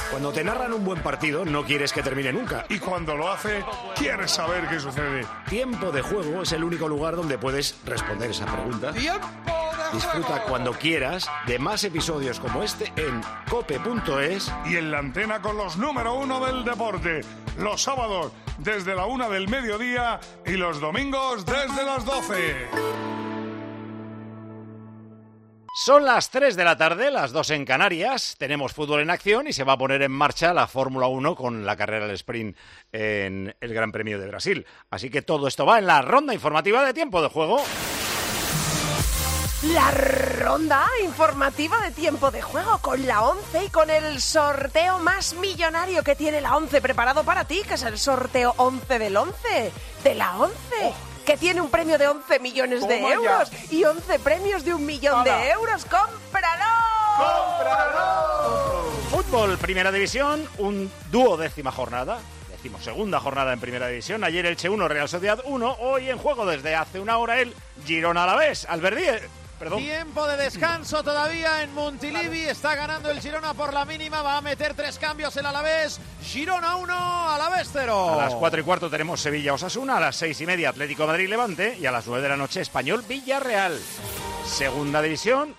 Cuando te narran un buen partido, no quieres que termine nunca. Y cuando lo hace, quieres saber qué sucede. Tiempo de Juego es el único lugar donde puedes responder esa pregunta. Disfruta cuando quieras de más episodios como este en cope.es y en la antena con los número 1 del deporte. Los sábados desde la 1 del mediodía y los domingos desde las 12. Son las 3 de la tarde, las 2 en Canarias, tenemos fútbol en acción y se va a poner en marcha la Fórmula 1 con la carrera del sprint en el Gran Premio de Brasil. Así que todo esto va en la ronda informativa de Tiempo de Juego. La ronda informativa de Tiempo de Juego con la 11 y con el sorteo más millonario que tiene la 11 preparado para ti, que es el sorteo 11 del 11, de la 11. Que tiene un premio de 11 millones de euros y 11 premios de 1 millón de euros. ¡Cómpralo! ¡Cómpralo! Fútbol, Primera División, un duodécima jornada, decimosegunda jornada en Primera División. Ayer Elche 1, Real Sociedad 1, hoy en juego desde hace una hora el Girona Alavés. Tiempo de descanso todavía en Montilivi, está ganando el Girona por la mínima, va a meter 3 cambios el Alavés, Girona 1, Alavés 0. A las 4:15 tenemos Sevilla-Osasuna, a las 6:30 Atlético de Madrid-Levante y a las 9 de la noche Español-Villarreal. Segunda División,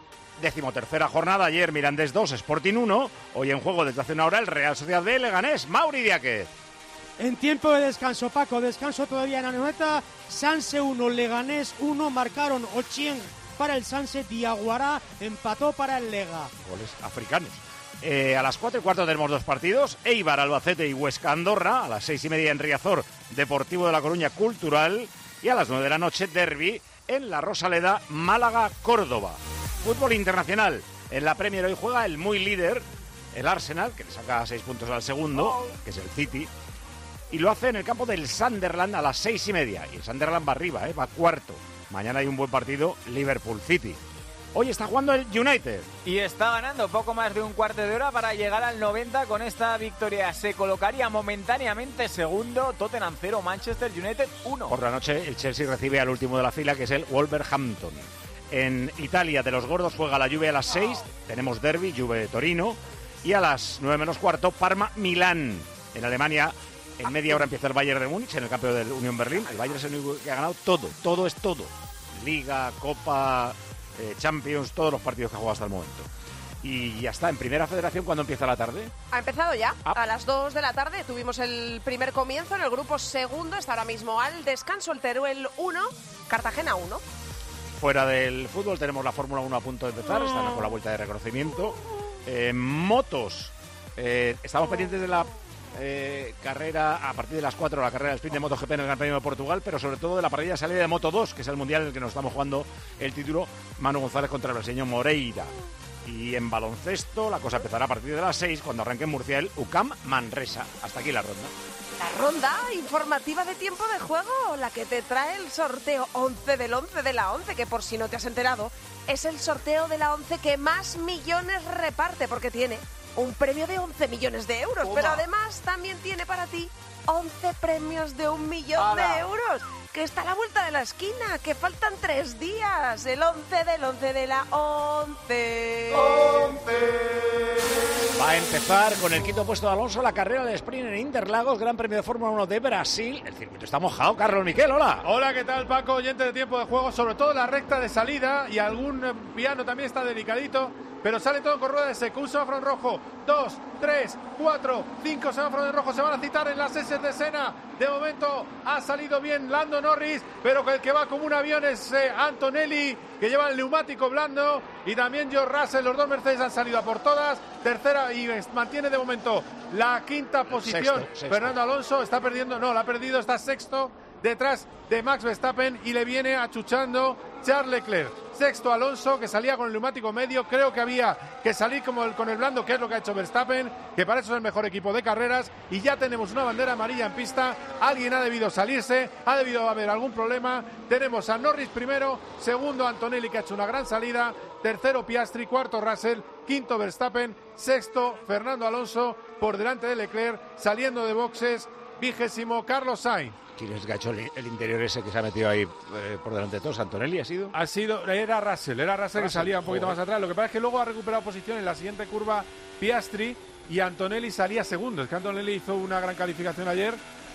13ª jornada, ayer Mirandés 2, Sporting 1, hoy en juego desde hace una hora el Real Sociedad B, Leganés, Mauri Diáquez. En tiempo de descanso, Paco, descanso todavía en la noveta, Sanse 1, Leganés 1, marcaron Ochien para el Sanse, Diaguará empató para el Lega. Goles africanos. A las 4:15 tenemos 2 partidos, Eibar, Albacete y Huesca, Andorra, a las 6:30 en Riazor, Deportivo de La Coruña, Cultural, y a las 9 de la noche, Derbi en La Rosaleda, Málaga, Córdoba. Fútbol internacional, en la Premier hoy juega el muy líder, el Arsenal, que le saca 6 puntos al segundo, que es el City, y lo hace en el campo del Sunderland a las 6:30, y el Sunderland va arriba, va cuarto. Mañana hay un buen partido, Liverpool City. Hoy está jugando el United. Y está ganando poco más de un cuarto de hora para llegar al 90 con esta victoria. Se colocaría momentáneamente segundo, Tottenham 0, Manchester United 1. Por la noche el Chelsea recibe al último de la fila, que es el Wolverhampton. En Italia, de los gordos, juega la Juve a las 6. Tenemos derbi, Juve-Torino. Y a las 9:15, Parma-Milán. En Alemania, en media hora empieza el Bayern de Múnich en el campo del Unión Berlín. El Bayern es el único que ha ganado todo es todo. Liga, Copa, Champions, todos los partidos que ha jugado hasta el momento. Y ya está, en Primera Federación, ¿cuándo empieza la tarde? Ha empezado ya, a las 2 de la tarde. Tuvimos el primer comienzo en el grupo segundo. Está ahora mismo al descanso el Teruel 1, Cartagena 1. Fuera del fútbol tenemos la Fórmula 1 a punto de empezar, están con la vuelta de reconocimiento. Motos, estamos pendientes de la carrera a partir de las 4, la carrera del sprint de MotoGP en el Gran Premio de Portugal, pero sobre todo de la parrilla de salida de Moto 2, que es el mundial en el que nos estamos jugando el título, Manu González contra el brasileño Moreira. Y en baloncesto la cosa empezará a partir de las 6, cuando arranque en Murcia el UCAM Manresa. Hasta aquí la ronda. La ronda informativa de Tiempo de Juego, la que te trae el sorteo 11 del 11 de la 11, que por si no te has enterado, es el sorteo de la 11 que más millones reparte, porque tiene un premio de 11 millones de euros, pero además también tiene para ti 11 premios de 1 millón de euros, que está a la vuelta de la esquina, que faltan 3 días, el 11 del 11 de la 11. Va a empezar con el quinto puesto de Alonso la carrera del sprint en Interlagos, Gran Premio de Fórmula 1 de Brasil. El circuito está mojado, Carlos Miquel, hola. Hola, ¿qué tal, Paco? Oyente de Tiempo de Juego, sobre todo la recta de salida y algún piano también está delicadito, pero sale todo con rueda de seco, un semáforo en rojo, 2, 3, 4, 5 semáforos en rojo, se van a citar en las S de Senna. De momento ha salido bien Lando Norris, pero el que va como un avión es Antonelli, que lleva el neumático blando, y también George Russell. Los dos Mercedes han salido a por todas, tercera, y mantiene de momento la quinta posición. Sexto. Fernando Alonso está perdiendo, no, la ha perdido, está sexto, detrás de Max Verstappen, y le viene achuchando Charles Leclerc. Sexto Alonso, que salía con el neumático medio. Creo que había que salir con el blando, que es lo que ha hecho Verstappen, que para eso es el mejor equipo de carreras, y ya tenemos una bandera amarilla en pista. Alguien ha debido salirse, ha debido haber algún problema. Tenemos a Norris primero, segundo Antonelli, que ha hecho una gran salida, tercero Piastri, cuarto Russell, quinto Verstappen, sexto Fernando Alonso, por delante de Leclerc, saliendo de boxes, 20º Carlos Sainz. ¿Quién es gacho el interior ese que se ha metido ahí por delante de todos? ¿Antonelli ha sido? Era Russell que salía un poquito más atrás. Lo que pasa es que luego ha recuperado posición en la siguiente curva Piastri, y Antonelli salía segundo. Es que Antonelli hizo una gran calificación ayer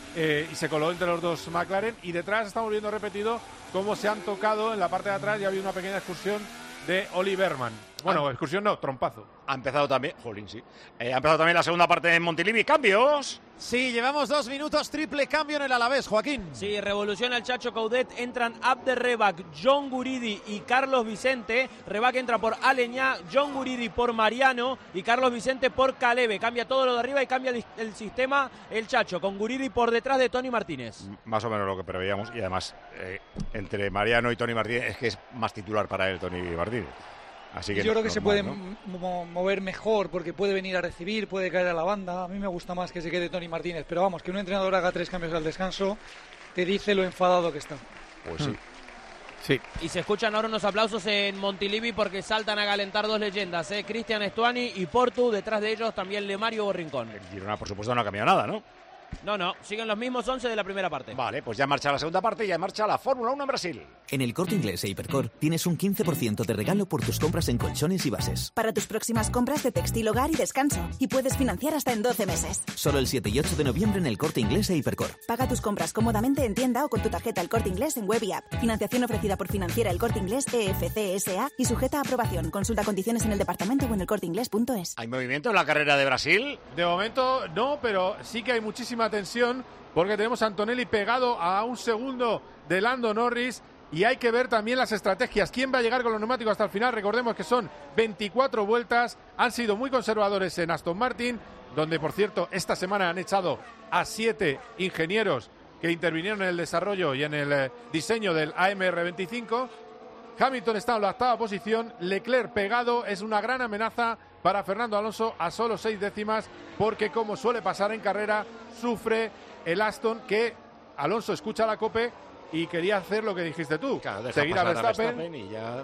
y se coló entre los dos McLaren, y detrás estamos viendo repetido cómo se han tocado en la parte de atrás. Ya había una pequeña excursión de Oli Berman. Bueno, excursión no, trompazo. Ha empezado también, jolín, sí. Ha empezado también la segunda parte en Montilivi. ¿Cambios? Sí, llevamos 2 minutos, triple cambio en el Alavés, Joaquín. Sí, revoluciona el Chacho Coudet, entran Abder Rebac, John Guridi y Carlos Vicente. Rebac entra por Aleñá, John Guridi por Mariano y Carlos Vicente por Calebe. Cambia todo lo de arriba y cambia el sistema el Chacho, con Guridi por detrás de Tony Martínez. Más o menos lo que preveíamos, y además entre Mariano y Tony Martínez es que es más titular para él Tony Martínez. Así que yo creo que se puede ¿no? mover mejor, porque puede venir a recibir, puede caer a la banda. A mí me gusta más que se quede Tony Martínez, pero vamos, que un entrenador haga 3 cambios al descanso te dice lo enfadado que está. Pues sí. Sí. Y se escuchan ahora unos aplausos en Montilivi porque saltan a calentar 2 leyendas, Cristian Estuani y Portu, rincón de ellos también Lemario Rincón. El Girona, por supuesto, no ha cambiado nada, ¿no? No, siguen los mismos 11 de la primera parte. Vale, pues ya marcha la segunda parte y ya marcha la Fórmula 1 en Brasil. En el Corte Inglés e Hipercor tienes un 15% de regalo por tus compras en colchones y bases. Para tus próximas compras de textil, hogar y descanso. Y puedes financiar hasta en 12 meses. Solo el 7 y 8 de noviembre en el Corte Inglés e Hipercor. Paga tus compras cómodamente en tienda o con tu tarjeta El Corte Inglés en web y app. Financiación ofrecida por Financiera El Corte Inglés EFC S.A. y sujeta a aprobación. Consulta condiciones en el departamento o en elcorteinglés.es. ¿Hay movimiento en la carrera de Brasil? De momento no, pero sí que hay muchísima tensión, porque tenemos a Antonelli pegado a un segundo de Lando Norris, y hay que ver también las estrategias. ¿Quién va a llegar con los neumáticos hasta el final? Recordemos que son 24 vueltas, han sido muy conservadores en Aston Martin, donde por cierto esta semana han echado a 7 ingenieros que intervinieron en el desarrollo y en el diseño del AMR25. Hamilton está en la 8ª posición, Leclerc pegado, es una gran amenaza para Fernando Alonso a solo 6 décimas, porque como suele pasar en carrera, sufre el Aston, que Alonso escucha la COPE y quería hacer lo que dijiste tú, claro, seguir a Verstappen y ya...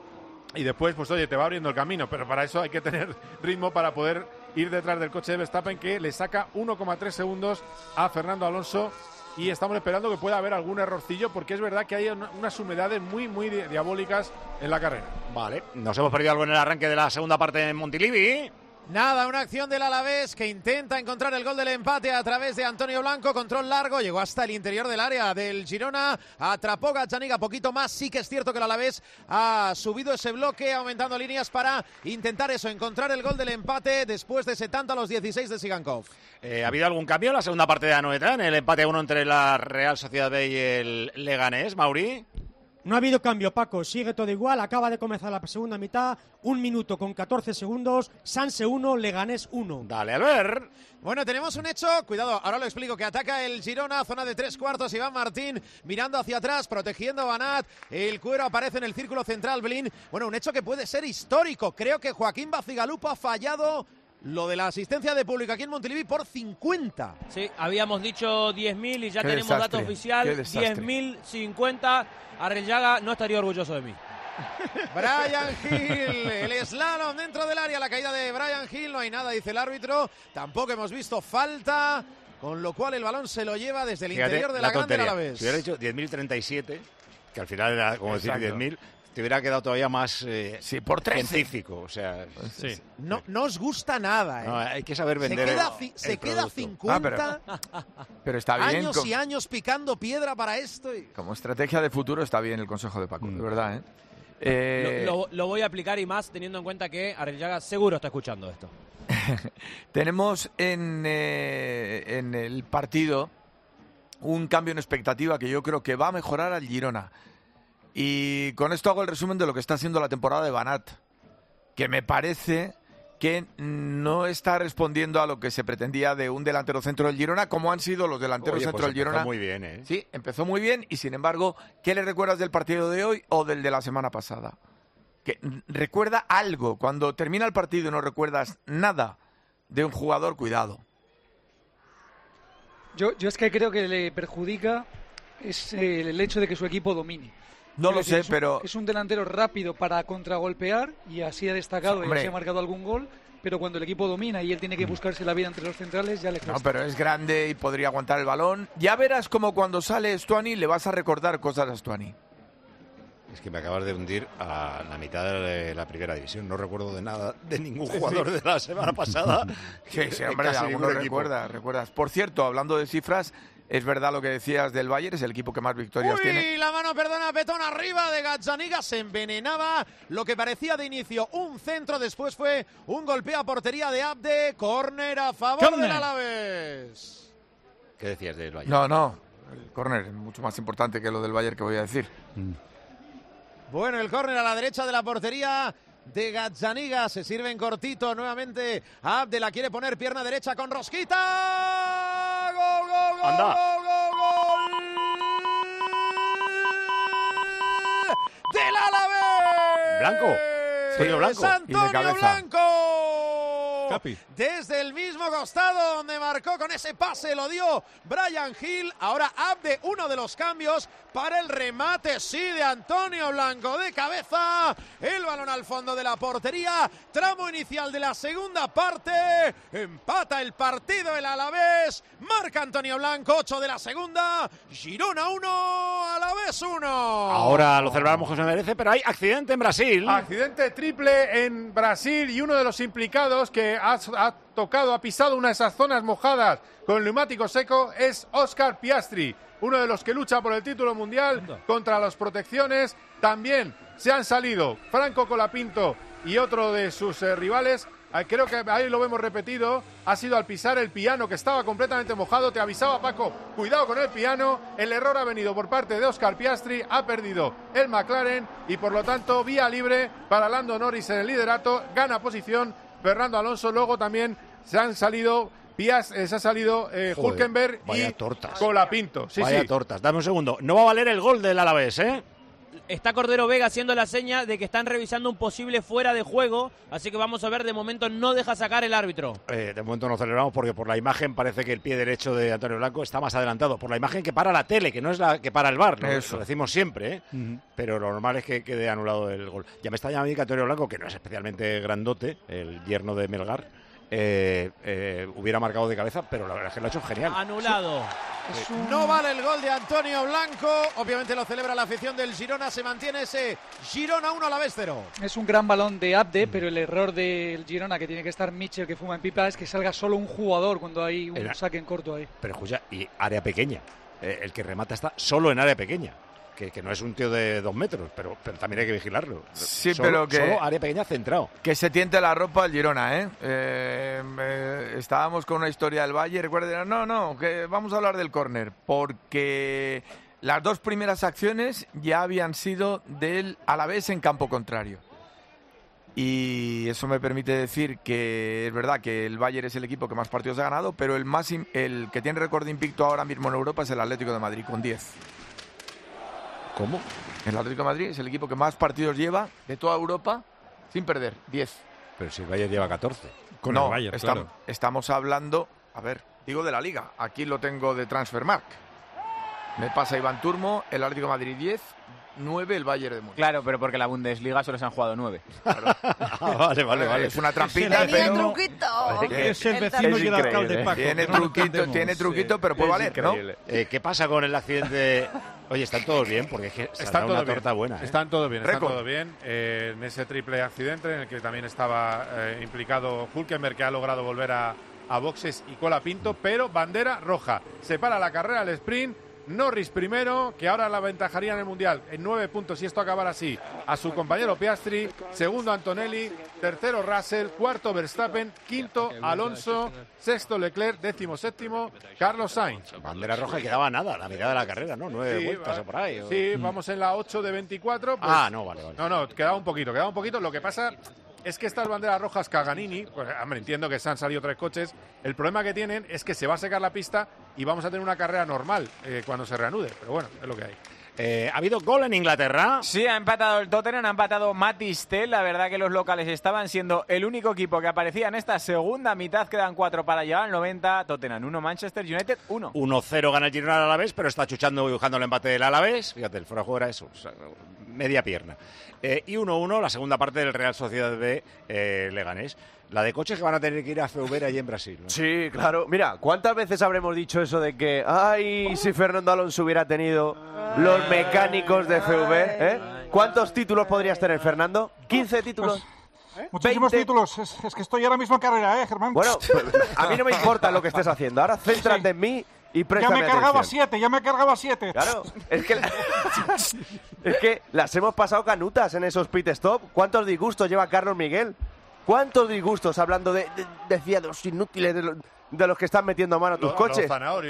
Y después, pues oye, te va abriendo el camino, pero para eso hay que tener ritmo para poder ir detrás del coche de Verstappen, que le saca 1,3 segundos a Fernando Alonso, y estamos esperando que pueda haber algún errorcillo, porque es verdad que hay unas humedades muy, muy diabólicas en la carrera. Vale, nos hemos perdido algo en el arranque de la segunda parte en Montilivi. Nada, una acción del Alavés que intenta encontrar el gol del empate a través de Antonio Blanco, control largo, llegó hasta el interior del área del Girona, atrapó Gazzaniga poquito más. Sí que es cierto que el Alavés ha subido ese bloque, aumentando líneas para intentar eso, encontrar el gol del empate después de ese tanto a los 16 de Sigankov. ¿Ha habido algún cambio en la segunda parte de Anoeta, en el empate 1 entre la Real Sociedad B y el Leganés, Mauri? No ha habido cambio, Paco, sigue todo igual, acaba de comenzar la segunda mitad, 1 minuto con 14 segundos, Sanse 1, Leganés 1. Dale, Albert. Bueno, tenemos un hecho, cuidado, ahora lo explico, que ataca el Girona, zona de 3/4, Iván Martín mirando hacia atrás, protegiendo a Banat, el cuero aparece en el círculo central, Blin. Bueno, un hecho que puede ser histórico, creo que Joaquín Bacigalupo ha fallado lo de la asistencia de público aquí en Montilivi por 50. Sí, habíamos dicho 10.000 y ya tenemos dato oficial, 10.050. Arrillaga no estaría orgulloso de mí. Brian Hill, el slalom dentro del área, la caída de Brian Hill, no hay nada, dice el árbitro, tampoco hemos visto falta, con lo cual el balón se lo lleva desde el interior de la grande Alavés. Si hubiera dicho 10.037, que al final era como decir 10.000, te hubiera quedado todavía más por 13. científico. O sea, sí. No os gusta nada. No, hay que saber vender se queda 50 pero está bien, años y años picando piedra para esto. Como estrategia de futuro está bien el consejo de Paco, de verdad. Lo voy a aplicar, y más teniendo en cuenta que Arrillaga seguro está escuchando esto. Tenemos en el partido un cambio en expectativa que yo creo que va a mejorar al Girona. Y con esto hago el resumen de lo que está haciendo la temporada de Banat, que me parece que no está respondiendo a lo que se pretendía de un delantero centro del Girona, como han sido los delanteros centro del Girona. Empezó muy bien, ¿eh? Sí, empezó muy bien, y sin embargo, ¿qué le recuerdas del partido de hoy o del de la semana pasada? Que recuerda algo. Cuando termina el partido y no recuerdas nada de un jugador, cuidado. Yo es que creo que le perjudica es el hecho de que su equipo domine. No lo sé, pero... Es un delantero rápido para contragolpear, y así ha destacado, y así ha marcado algún gol, pero cuando el equipo domina y él tiene que buscarse la vida entre los centrales, ya le cuesta. No, pero es grande y podría aguantar el balón. Ya verás como cuando sale Stuani le vas a recordar cosas a Stuani. Es que me acabas de hundir a la mitad de la primera división. No recuerdo de nada de ningún jugador de la semana pasada. Sí, hombre, alguno recuerdas. Por cierto, hablando de cifras, es verdad lo que decías del Bayern, es el equipo que más victorias tiene. Y la mano, Petón arriba de Gazzaniga, se envenenaba lo que parecía de inicio un centro, después fue un golpeo a portería de Abde, córner a favor del Alavés. ¿Qué decías del Bayern? No, el córner es mucho más importante que lo del Bayern que voy a decir. Bueno, el córner a la derecha de la portería de Gazzaniga, se sirve en cortito nuevamente. Abde la quiere poner pierna derecha con rosquita. ¡Gol, gol, gol! ¡Anda! ¡Gol! ¡Del Alavés! Blanco. Antonio Blanco. Antonio Blanco. Capi. Desde el mismo costado donde marcó con ese pase, lo dio Brian Hill. Ahora Abde, uno de los cambios para el remate, sí, de Antonio Blanco de cabeza. El balón al fondo de la portería. Tramo inicial de la segunda parte. Empata el partido el Alavés. Marca Antonio Blanco, 8 de la segunda. Girona 1, Alavés 1. Ahora lo celebramos, José merece, pero hay accidente en Brasil. Accidente triple en Brasil y uno de los implicados que ha pisado una de esas zonas mojadas con el neumático seco es Oscar Piastri, uno de los que lucha por el título mundial contra las protecciones. También se han salido Franco Colapinto y otro de sus rivales. Creo que ahí lo hemos repetido, ha sido al pisar el piano que estaba completamente mojado. Te avisaba, Paco, cuidado con el piano. El error ha venido por parte de Oscar Piastri, ha perdido el McLaren y por lo tanto vía libre para Lando Norris en el liderato, gana posición Fernando Alonso. Luego también se ha salido Hülkenberg y Colapinto. Vaya tortas. Dame un segundo. No va a valer el gol del Alavés, ¿eh? Está Cordero Vega haciendo la seña de que están revisando un posible fuera de juego, así que vamos a ver, de momento no deja sacar el árbitro. De momento no celebramos porque por la imagen parece que el pie derecho de Antonio Blanco está más adelantado, por la imagen que para la tele, que no es la que para el VAR, ¿no? Eso lo decimos siempre, ¿eh? Pero lo normal es que quede anulado el gol. Ya me está llamando que Antonio Blanco, que no es especialmente grandote, el yerno de Melgar, hubiera marcado de cabeza, pero la verdad es que lo ha hecho genial. Anulado. No vale el gol de Antonio Blanco. Obviamente lo celebra la afición del Girona. Se mantiene ese Girona 1 Alavés 0. Es un gran balón de Abde, pero el error del Girona, que tiene que estar Mitchell, que fuma en pipa, es que salga solo un jugador cuando hay un saque en corto ahí. Pero escucha, y área pequeña. El que remata está solo en área pequeña. Que no es un tío de 2 metros, pero también hay que vigilarlo. Sí, pero que solo área pequeña centrado. Que se tiente la ropa al Girona, ¿eh? Estábamos con una historia del Valle. Recuerden, no, que vamos a hablar del córner, porque las 2 primeras acciones ya habían sido del Alavés en campo contrario. Y eso me permite decir que es verdad que el Bayern es el equipo que más partidos ha ganado, pero el que tiene récord de invicto ahora mismo en Europa es el Atlético de Madrid, con 10. ¿Cómo? El Atlético de Madrid es el equipo que más partidos lleva de toda Europa sin perder, 10. Pero si el Bayern lleva 14. Con el Bayern, claro. Estamos hablando, digo de la Liga. Aquí lo tengo de Transfermarkt. Me pasa Iván Turmo, el Atlético de Madrid 10, 9 el Bayern de Múnich. Claro, pero porque la Bundesliga solo se han jugado 9. Claro. Vale. Es una trampita, Tenía pero... truquito. Es el vecino y el alcalde, Paco. Tiene truquito, pero puede valer, ¿no? ¿Qué pasa con el accidente? Oye, ¿están todos bien? Porque es que están una torta buena. Están todos bien, en ese triple accidente en el que también estaba implicado Hülkenberg, que ha logrado volver a boxes, y Colapinto, pero bandera roja. Se para la carrera, el sprint. Norris primero, que ahora la aventajaría en el Mundial en 9 puntos si esto acabara así, a su compañero Piastri. Segundo Antonelli, tercero Russell, cuarto Verstappen, quinto Alonso, sexto Leclerc, 17º Carlos Sainz. Bandera roja y quedaba nada, la mitad de la carrera, ¿no? 9 vueltas o por ahí. ¿o? Sí, vamos en la 8 de 24. Pues, vale. No, quedaba un poquito. Lo que pasa es que estas banderas rojas Caganini, pues hombre, entiendo que se han salido 3 coches. El problema que tienen es que se va a secar la pista y vamos a tener una carrera normal cuando se reanude. Pero bueno, es lo que hay. ¿Ha habido gol en Inglaterra? Sí, ha empatado el Tottenham, ha empatado Matthijs Tel. La verdad que los locales estaban siendo el único equipo que aparecía en esta segunda mitad. Quedan 4 para llegar al 90. Tottenham 1, Manchester United 1. 1-0 gana el Girona al Alavés, pero está chuchando y buscando el empate del Alavés. Fíjate, el fuera de juego era eso, o sea, media pierna. Y 1-1 la segunda parte del Real Sociedad de Leganés. La de coches que van a tener que ir a Feuber allí en Brasil, ¿no? Sí, claro. Mira, ¿cuántas veces habremos dicho eso de que, ay, si Fernando Alonso hubiera tenido los mecánicos de Feuber, ¿Cuántos títulos podrías tener, Fernando? ¿15 títulos? Muchísimos 20. títulos. Es que estoy ahora mismo en carrera, Germán. Bueno, a mí no me importa lo que estés haciendo. Ahora céntrate en mí y préstame Ya me cargaba atención. 7, ya me cargaba 7. Claro, es que las hemos pasado canutas en esos pit stop. ¿Cuántos disgustos lleva Carlos Miguel? ¿Cuántos disgustos hablando decía, de los inútiles, de los que están metiendo mano a tus coches?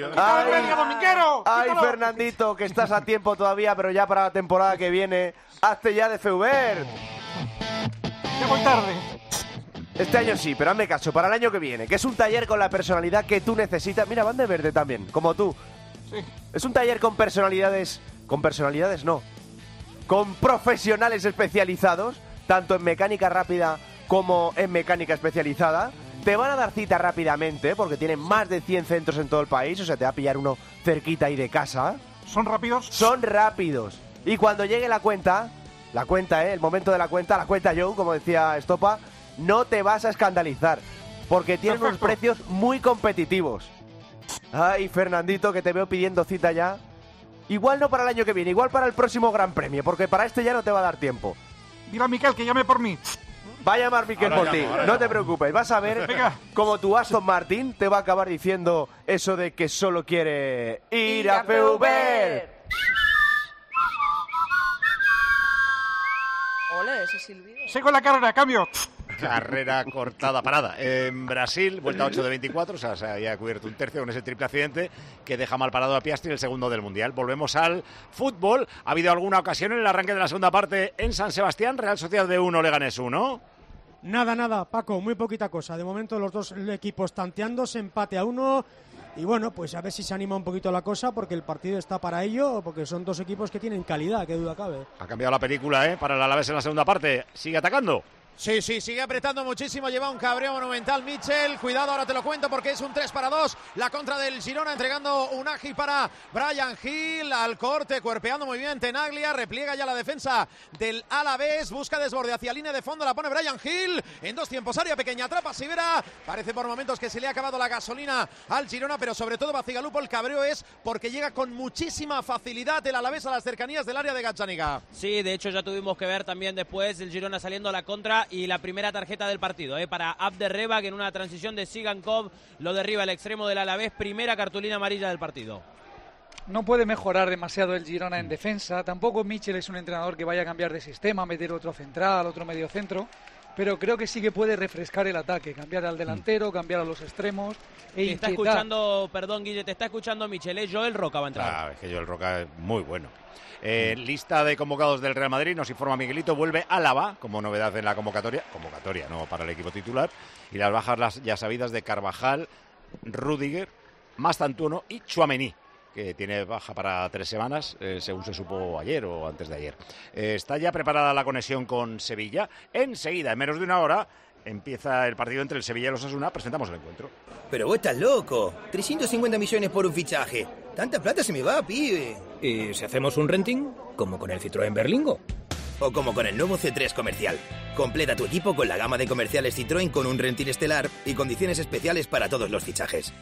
Ay, Fernandito, que estás a tiempo todavía, pero ya para la temporada que viene, hazte ya de Feuber. Ya voy tarde. Este año sí, pero hazme caso, para el año que viene, que es un taller con la personalidad que tú necesitas. Mira, van de verde también, como tú. Sí. Es un taller con personalidades no, con profesionales especializados, tanto en mecánica rápida como en mecánica especializada. Te van a dar cita rápidamente, porque tienen más de 100 centros en todo el país, o sea, te va a pillar uno cerquita ahí de casa. ¿Son rápidos? Son rápidos. Y cuando llegue la cuenta, el momento de la cuenta Joe, como decía Estopa, no te vas a escandalizar, porque tienen unos precios muy competitivos. Ay, Fernandito, que te veo pidiendo cita ya. Igual no para el año que viene, igual para el próximo Gran Premio, porque para este ya no te va a dar tiempo. Dile a Miquel que llame por mí. Va a llamar Miquel por ti, no te preocupes. Vas a ver como tu Aston Martin te va a acabar diciendo eso de que solo quiere ir a Feuber. Ole, ese silbido. Sigo en la carrera, cambio. Carrera cortada, parada. En Brasil, vuelta 8 de 24, o sea, se había cubierto un tercio con ese triple accidente que deja mal parado a Piastri, el segundo del Mundial. Volvemos al fútbol. Ha habido alguna ocasión en el arranque de la segunda parte en San Sebastián, Real Sociedad de 1, Leganés 1. Nada, Paco, muy poquita cosa. De momento los dos equipos tanteándose, empate a 1. Y bueno, pues a ver si se anima un poquito la cosa, porque el partido está para ello, porque son dos equipos que tienen calidad, qué duda cabe. Ha cambiado la película, para el Alavés en la segunda parte. Sigue atacando. Sí, sigue apretando muchísimo, lleva un cabreo monumental Mitchell, cuidado, ahora te lo cuento porque es un 3-2, la contra del Girona entregando un ágil para Bryan Gil, al corte, cuerpeando muy bien Tenaglia, repliega ya la defensa del Alavés, busca desborde hacia línea de fondo, la pone Bryan Gil, en dos tiempos, área pequeña, atrapa Sivera, parece por momentos que se le ha acabado la gasolina al Girona, pero sobre todo Bacigalupo, el cabreo es porque llega con muchísima facilidad el Alavés a las cercanías del área de Gazzaniga. Sí, de hecho ya tuvimos que ver también después el Girona saliendo a la contra y la primera tarjeta del partido, para Abderrabak en una transición de Sigankov, lo derriba el extremo del Alavés, primera cartulina amarilla del partido. No puede mejorar demasiado el Girona en defensa, tampoco Mitchell es un entrenador que vaya a cambiar de sistema, meter otro central, otro medio centro, pero creo que sí que puede refrescar el ataque, cambiar al delantero, cambiar a los extremos e te está escuchando, perdón Guille, te está escuchando Mitchell, Joel Roca va a entrar. Es que Joel Roca es muy bueno. Lista de convocados del Real Madrid, nos informa Miguelito, vuelve Álava como novedad en la convocatoria no para el equipo titular, y las bajas las ya sabidas de Carvajal, Rüdiger, Mastantuono y Tchouaméni, que tiene baja para 3 semanas, según se supo ayer o antes de ayer. Está ya preparada la conexión con Sevilla. Enseguida, en menos de una hora, empieza el partido entre el Sevilla y los Osasuna. Presentamos el encuentro. Pero vos estás loco. 350 millones por un fichaje. Tanta plata se me va, pibe. ¿Y si hacemos un renting? Como con el Citroën Berlingo. O como con el nuevo C3 Comercial. Completa tu equipo con la gama de comerciales Citroën con un renting estelar y condiciones especiales para todos los fichajes.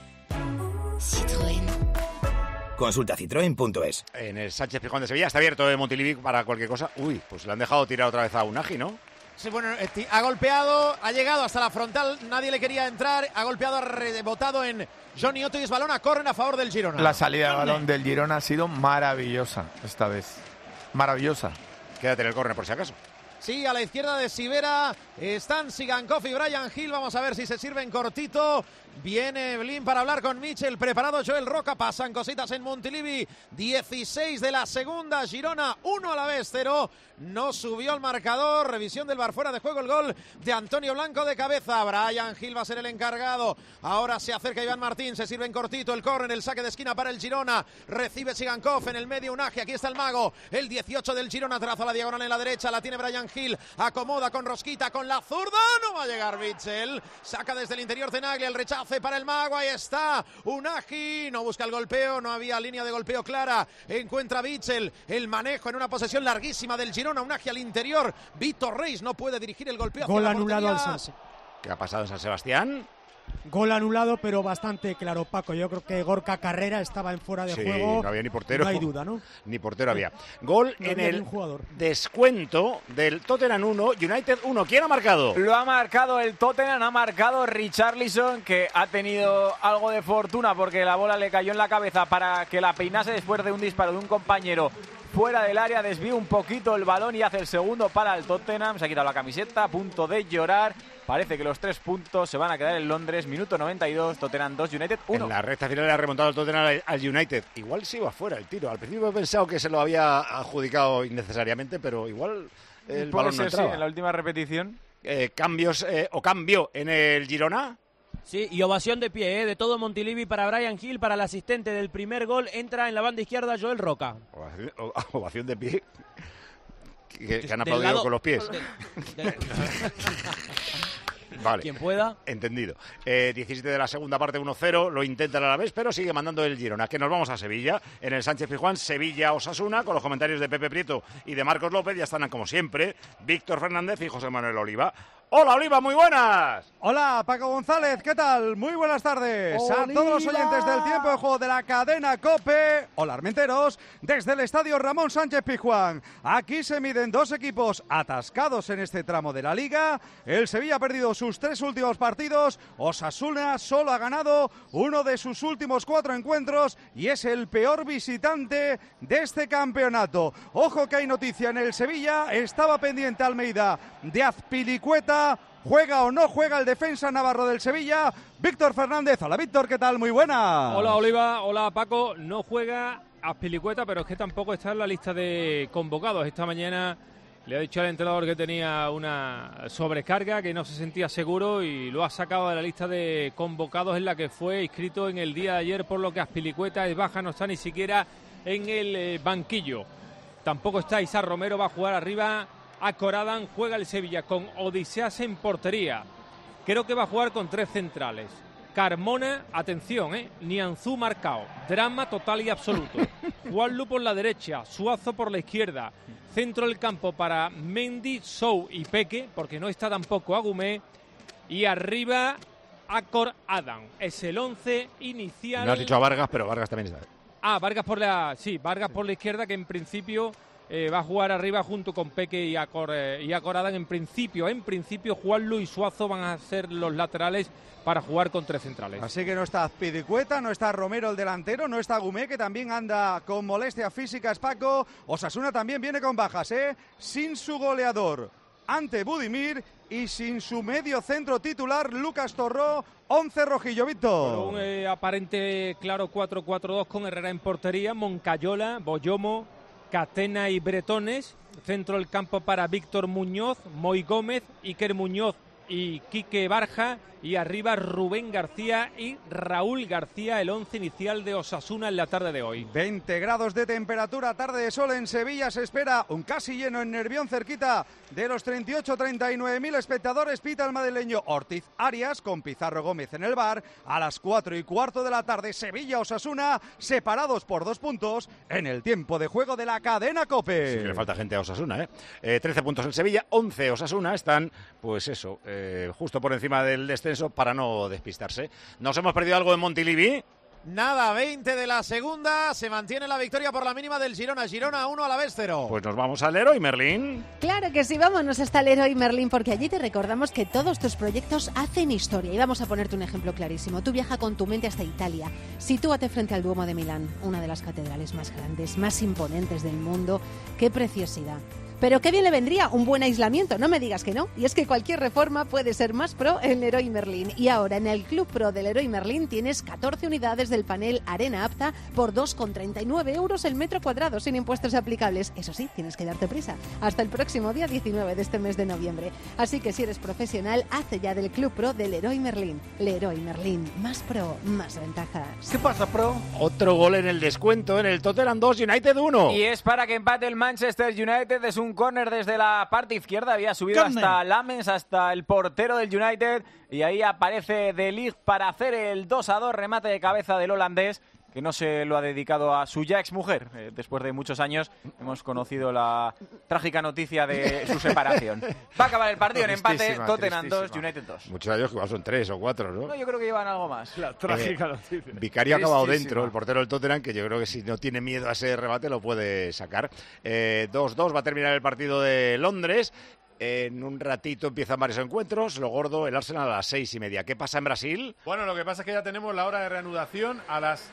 Citroën. Consulta citroen.es. En el Sánchez Pizjuán de Sevilla está abierto de Montilivi para cualquier cosa. Uy, pues le han dejado tirar otra vez a Unagi, ¿no? Sí, bueno, ha golpeado, ha llegado hasta la frontal, nadie le quería entrar, ha golpeado, ha rebotado en Johnny Otto y es balón a córner a favor del Girona. La salida de balón del Girona ha sido maravillosa esta vez. Maravillosa. Quédate en el córner por si acaso. Sí, a la izquierda de Sivera están Sigankov y Bryan Gil. Vamos a ver si se sirven cortito. Viene Blin para hablar con Mitchell. Preparado Joel Roca. Pasan cositas en Montilivi. 16 de la segunda. Girona 1 Alavés 0. No subió el marcador. Revisión del VAR, fuera de juego el gol de Antonio Blanco de cabeza. Bryan Gil va a ser el encargado. Ahora se acerca Iván Martín. Se sirve en cortito el córner. El saque de esquina para el Girona. Recibe Sigankov en el medio. Unagi. Aquí está el mago. El 18 del Girona. Traza la diagonal en la derecha. La tiene Bryan Gil. Acomoda con rosquita con la zurda. No va a llegar Mitchell. Saca desde el interior Tenaglia. El rechace para el mago. Ahí está Unagi. No busca el golpeo. No había línea de golpeo clara. Encuentra Mitchell. El manejo en una posesión larguísima del Girona. Unagi al interior. Víctor Reis no puede dirigir el golpeo. Gol anulado al Sanse. ¿Qué ha pasado en San Sebastián? Gol anulado, pero bastante claro, Paco. Yo creo que Gorka Carrera estaba en fuera de juego. No había ni portero. No hay duda, ¿no? Ni portero había. Gol No en había el ni un jugador. descuento del Tottenham 1, United 1. ¿Quién ha marcado? Lo ha marcado el Tottenham, ha marcado Richarlison, que ha tenido algo de fortuna porque la bola le cayó en la cabeza para que la peinase después de un disparo de un compañero fuera del área, desvió un poquito el balón y hace el segundo para el Tottenham. Se ha quitado la camiseta, a punto de llorar. Parece que los 3 puntos se van a quedar en Londres. Minuto 92, Tottenham 2, United 1. En la recta final le ha remontado el Tottenham al United. Igual se iba fuera el tiro. Al principio he pensado que se lo había adjudicado innecesariamente, pero igual el balón no entraba. Sí, en la última repetición. Cambio en el Girona. Sí, y ovación de pie, de todo Montilivi para Brian Hill, para el asistente del primer gol. Entra en la banda izquierda Joel Roca. Ovación de pie. Que han aplaudido con los pies. Vale. Quien pueda. Entendido. 17 de la segunda parte, 1-0. Lo intenta el Alavés, pero sigue mandando el Girona. Que nos vamos a Sevilla. En el Sánchez-Pizjuán, Sevilla-Osasuna, con los comentarios de Pepe Prieto y de Marcos López. Ya están, como siempre, Víctor Fernández y José Manuel Oliva. ¡Hola, Oliva! ¡Muy buenas! Hola, Paco González, ¿qué tal? Muy buenas tardes ¡Oliva! A todos los oyentes del tiempo de juego de la cadena COPE. Hola, Armenteros, desde el estadio Ramón Sánchez Pizjuán. Aquí se miden dos equipos atascados en este tramo de la Liga. El Sevilla ha perdido sus 3 últimos partidos. Osasuna solo ha ganado uno de sus últimos 4 encuentros y es el peor visitante de este campeonato. Ojo que hay noticia en el Sevilla. Estaba pendiente Almeida de Azpilicueta. ¿Juega o no juega el defensa navarro del Sevilla? Víctor Fernández. Hola, Víctor, ¿qué tal? Muy buena. Hola, Oliva. Hola, Paco. No juega Azpilicueta, pero es que tampoco está en la lista de convocados. Esta mañana le ha dicho al entrenador que tenía una sobrecarga, que no se sentía seguro y lo ha sacado de la lista de convocados en la que fue inscrito en el día de ayer, por lo que Azpilicueta es baja, no está ni siquiera en el banquillo. Tampoco está Isar Romero, va a jugar arriba. Akoradan, juega el Sevilla con Odiseas en portería. Creo que va a jugar con 3 centrales. Carmona, atención, Nianzú marcado. Drama total y absoluto. Juanlu por la derecha, Suazo por la izquierda. Centro del campo para Mendy, Sou y Peque, porque no está tampoco Agumé. Y arriba, Akoradan. Es el 11 inicial. No has dicho a Vargas, pero Vargas también está. Vargas por la izquierda, que en principio va a jugar arriba junto con Peque y Akoradan. En principio, Juanlu y Suazo van a ser los laterales para jugar con 3 centrales. Así que no está Azpilicueta, no está Romero el delantero, no está Gumé, que también anda con molestias físicas, Paco. Osasuna también viene con bajas, sin su goleador ante Budimir y sin su medio centro titular Lucas Torró. 11 rojillo, Víctor. Con un aparente claro 4-4-2 con Herrera en portería, Moncayola, Boyomo, Catena y Bretones. Centro del campo para Víctor Muñoz, Moy Gómez, Iker Muñoz y Quique Barja. Y arriba Rubén García y Raúl García, el 11 inicial de Osasuna en la tarde de hoy. 20 grados de temperatura, tarde de sol en Sevilla. Se espera un casi lleno en Nervión, cerquita de los 38-39.000 espectadores. Pita el madrileño Ortiz Arias con Pizarro Gómez en el bar. A las 4:15 de la tarde, Sevilla-Osasuna, separados por 2 puntos en el tiempo de juego de la cadena COPE. Sí que le falta gente a Osasuna, 13 puntos en Sevilla, 11 Osasuna. Están, pues eso, justo por encima del descenso, para no despistarse. ¿Nos hemos perdido algo en Montilivi? Nada, 20 de la segunda, se mantiene la victoria por la mínima del Girona. Girona 1, Alavés 0. Pues nos vamos al Leroy Merlin. Claro que sí, vámonos hasta el Leroy Merlin, porque allí te recordamos que todos tus proyectos hacen historia. Y vamos a ponerte un ejemplo clarísimo. Tú viaja con tu mente hasta Italia. Sitúate frente al Duomo de Milán, una de las catedrales más grandes, más imponentes del mundo. ¡Qué preciosidad! Pero qué bien le vendría un buen aislamiento, no me digas que no. Y es que cualquier reforma puede ser más pro en Leroy Merlin. Y ahora en el Club Pro de Leroy Merlin tienes 14 unidades del panel Arena Apta por 2,39 euros el metro cuadrado, sin impuestos aplicables. Eso sí, tienes que darte prisa. Hasta el próximo día 19 de este mes de noviembre. Así que si eres profesional, hace ya del Club Pro de Leroy Merlin. Leroy Merlin, más pro, más ventajas. ¿Qué pasa, pro? Otro gol en el descuento en el Tottenham 2, United 1. Y es para que empate el Manchester United. Es un córner desde la parte izquierda, había subido hasta Lamens, hasta el portero del United, y ahí aparece De Ligt para hacer el 2-2, remate de cabeza del holandés, que no se lo ha dedicado a su ya exmujer. Después de muchos años hemos conocido la trágica noticia de su separación. Va a acabar el partido en empate, Tottenham 2, United 2. Muchos años que igual son 3 o 4, ¿no? No, yo creo que llevan algo más. La trágica noticia. Vicario ha acabado dentro, el portero del Tottenham, que yo creo que si no tiene miedo a ese rebate lo puede sacar. 2-2 va a terminar el partido de Londres. En un ratito empiezan varios encuentros. Lo gordo, el Arsenal a las 6:30. ¿Qué pasa en Brasil? Bueno, lo que pasa es que ya tenemos la hora de reanudación a las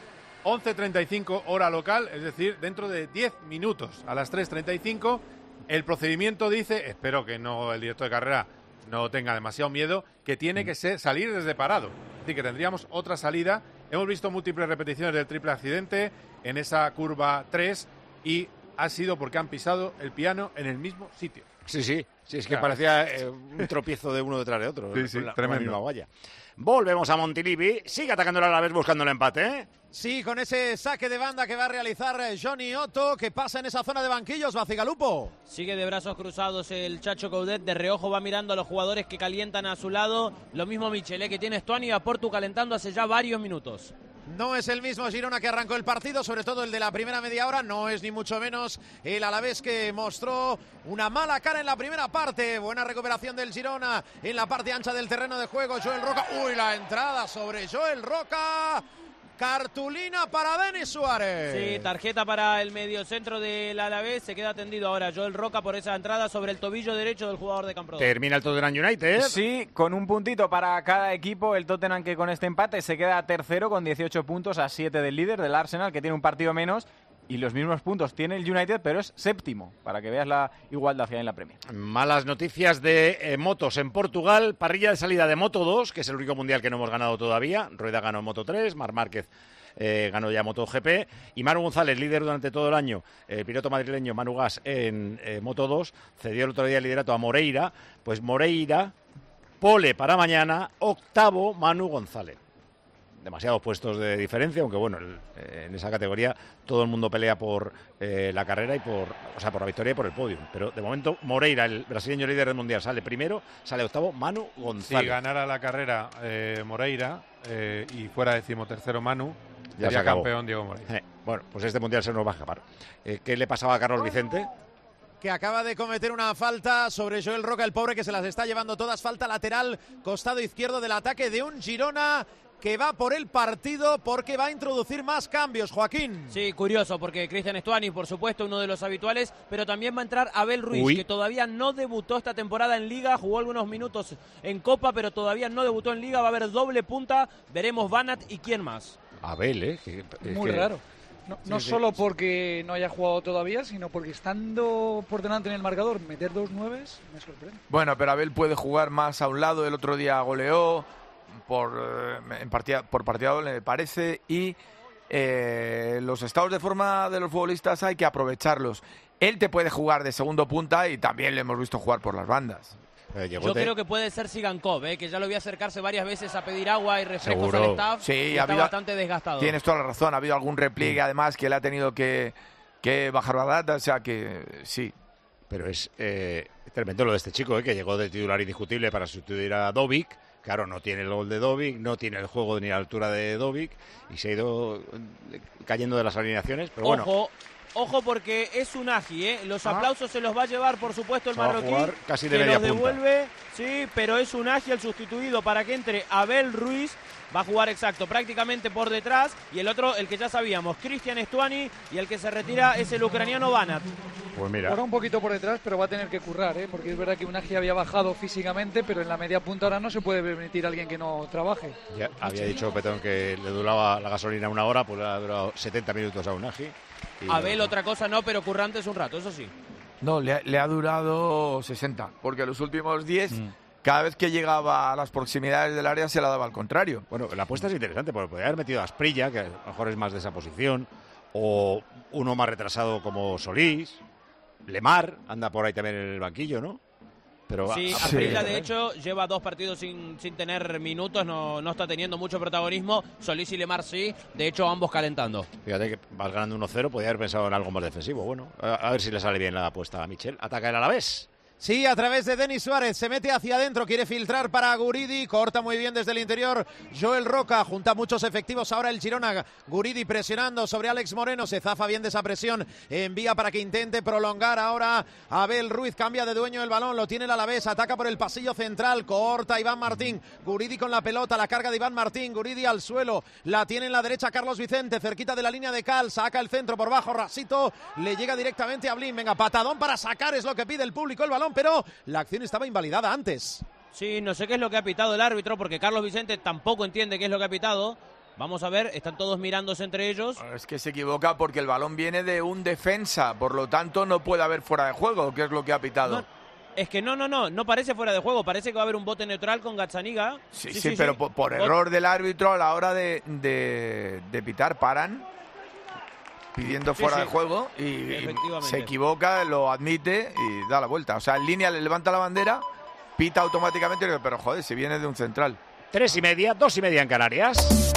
11:35 hora local, es decir, dentro de 10 minutos, a las 3:35. El procedimiento dice, espero que no el director de carrera no tenga demasiado miedo, que tiene que salir desde parado. Es decir, que tendríamos otra salida. Hemos visto múltiples repeticiones del triple accidente en esa curva 3 y ha sido porque han pisado el piano en el mismo sitio. Sí, es que parecía un tropiezo de uno detrás de otro. Sí, tremendo. Valla. Volvemos a Montilivi. Sigue atacando el Alavés buscando el empate, ¿eh? Sí, con ese saque de banda que va a realizar Johnny Otto, que pasa en esa zona de banquillos, Bacigalupo. Sigue de brazos cruzados el Chacho Coudet, de reojo va mirando a los jugadores que calientan a su lado. Lo mismo Michele, que tiene Stuani y a Portu calentando hace ya varios minutos. No es el mismo Girona que arrancó el partido, sobre todo el de la primera media hora, no es ni mucho menos el Alavés que mostró una mala cara en la primera parte. Buena recuperación del Girona en la parte ancha del terreno de juego. Joel Roca, la entrada sobre Joel Roca. Cartulina para Denis Suárez. Sí, tarjeta para el mediocentro del Alavés. Se queda tendido ahora Joel Roca por esa entrada sobre el tobillo derecho del jugador de Camprodón. Termina el Tottenham United. Sí, con un puntito para cada equipo. El Tottenham, que con este empate se queda tercero con 18 puntos a 7 del líder, del Arsenal, que tiene un partido menos. Y los mismos puntos tiene el United, pero es séptimo, para que veas la igualdad que hay en la Premier. Malas noticias de motos en Portugal. Parrilla de salida de Moto 2, que es el único mundial que no hemos ganado todavía. Rueda ganó Moto 3, Marc Márquez ganó ya Moto GP. Y Manu González, líder durante todo el año, el piloto madrileño Manu Gas en Moto 2, cedió el otro día el liderato a Moreira. Pues Moreira, pole para mañana, octavo Manu González. Demasiados puestos de diferencia, aunque bueno, en esa categoría todo el mundo pelea por la carrera y por la victoria y por el podio. Pero de momento Moreira, el brasileño líder del mundial, sale primero, sale octavo Manu González. Si ganara la carrera Moreira y fuera 13º Manu, ya sería campeón Diego Moreira. Bueno, pues este mundial se nos va a escapar. ¿Qué le pasaba a Carlos Vicente? Que acaba de cometer una falta sobre Joel Roca, el pobre, que se las está llevando todas. Falta lateral, costado izquierdo del ataque de un Girona que va por el partido porque va a introducir más cambios, Joaquín. Sí, curioso, porque Cristian Stuani, por supuesto, uno de los habituales, pero también va a entrar Abel Ruiz, que todavía no debutó esta temporada en Liga, jugó algunos minutos en Copa, pero todavía no debutó en Liga. Va a haber doble punta, veremos Banat y quién más. Abel, Muy raro. No solo porque no haya jugado todavía, sino porque estando por delante en el marcador, meter 2 nueves me sorprende. Bueno, pero Abel puede jugar más a un lado. El otro día goleó por partida doble, me parece, y los estados de forma de los futbolistas hay que aprovecharlos. Él te puede jugar de segundo punta y también le hemos visto jugar por las bandas. Yo creo que puede ser Sigankov, que ya lo vi acercarse varias veces a pedir agua y refrescos al staff. Sí, está bastante desgastado. Tienes toda la razón, ha habido algún repliegue además que le ha tenido que bajar la data, o sea que sí. Pero es tremendo lo de este chico, que llegó de titular indiscutible para sustituir a Dovic. Claro, no tiene el gol de Dovic, no tiene el juego ni la altura de Dovic y se ha ido cayendo de las alineaciones. Pero bueno. Ojo porque es un Agi, Los aplausos se los va a llevar, por supuesto, el marroquí. Casi de que media los devuelve, sí, pero es un Agi el sustituido para que entre Abel Ruiz. Va a jugar exacto, prácticamente por detrás. Y el otro, el que ya sabíamos, Cristian Stuani. Y el que se retira es el ucraniano Banat. Pues mira. Ahora un poquito por detrás, pero va a tener que currar, porque es verdad que Unagi había bajado físicamente, pero en la media punta ahora no se puede permitir a alguien que no trabaje. Ya había dicho Petón que le duraba la gasolina 1 hora, pues le ha durado 70 minutos a Unagi. Abel otra cosa no, pero currante es un rato, eso sí. No, le ha durado 60, porque los últimos 10... Cada vez que llegaba a las proximidades del área se la daba al contrario. Bueno, la apuesta es interesante, porque podría haber metido a Asprilla, que a lo mejor es más de esa posición, o uno más retrasado como Solís. Lemar anda por ahí también en el banquillo, ¿no? Pero sí, Asprilla de hecho lleva 2 partidos sin tener minutos, no está teniendo mucho protagonismo. Solís y Lemar sí, de hecho ambos calentando. Fíjate que vas ganando 1-0, podría haber pensado en algo más defensivo. Bueno, a ver si le sale bien la apuesta a Michel. Ataca el Alavés. Sí, a través de Denis Suárez, se mete hacia adentro, quiere filtrar para Guridi, corta muy bien desde el interior Joel Roca, junta muchos efectivos ahora el Girona, Guridi presionando sobre Alex Moreno, se zafa bien de esa presión, envía para que intente prolongar ahora Abel Ruiz, cambia de dueño el balón, lo tiene el Alavés, ataca por el pasillo central, corta Iván Martín, Guridi con la pelota, la carga de Iván Martín, Guridi al suelo, la tiene en la derecha Carlos Vicente, cerquita de la línea de Cal, saca el centro por bajo, Rasito, le llega directamente a Blin, venga, patadón para sacar, es lo que pide el público, el balón, pero la acción estaba invalidada antes. Sí, no sé qué es lo que ha pitado el árbitro, porque Carlos Vicente tampoco entiende qué es lo que ha pitado. Vamos a ver, están todos mirándose entre ellos. Es que se equivoca porque el balón viene de un defensa, por lo tanto no puede haber fuera de juego, que es lo que ha pitado. No, es que no parece fuera de juego, parece que va a haber un bote neutral con Gazzaniga. Sí, pero por error del árbitro a la hora de pitar, paran pidiendo fuera de juego y se equivoca, lo admite y da la vuelta. O sea, en línea le levanta la bandera, pita automáticamente, pero joder, si viene de un central. 3:30, 2:30 en Canarias.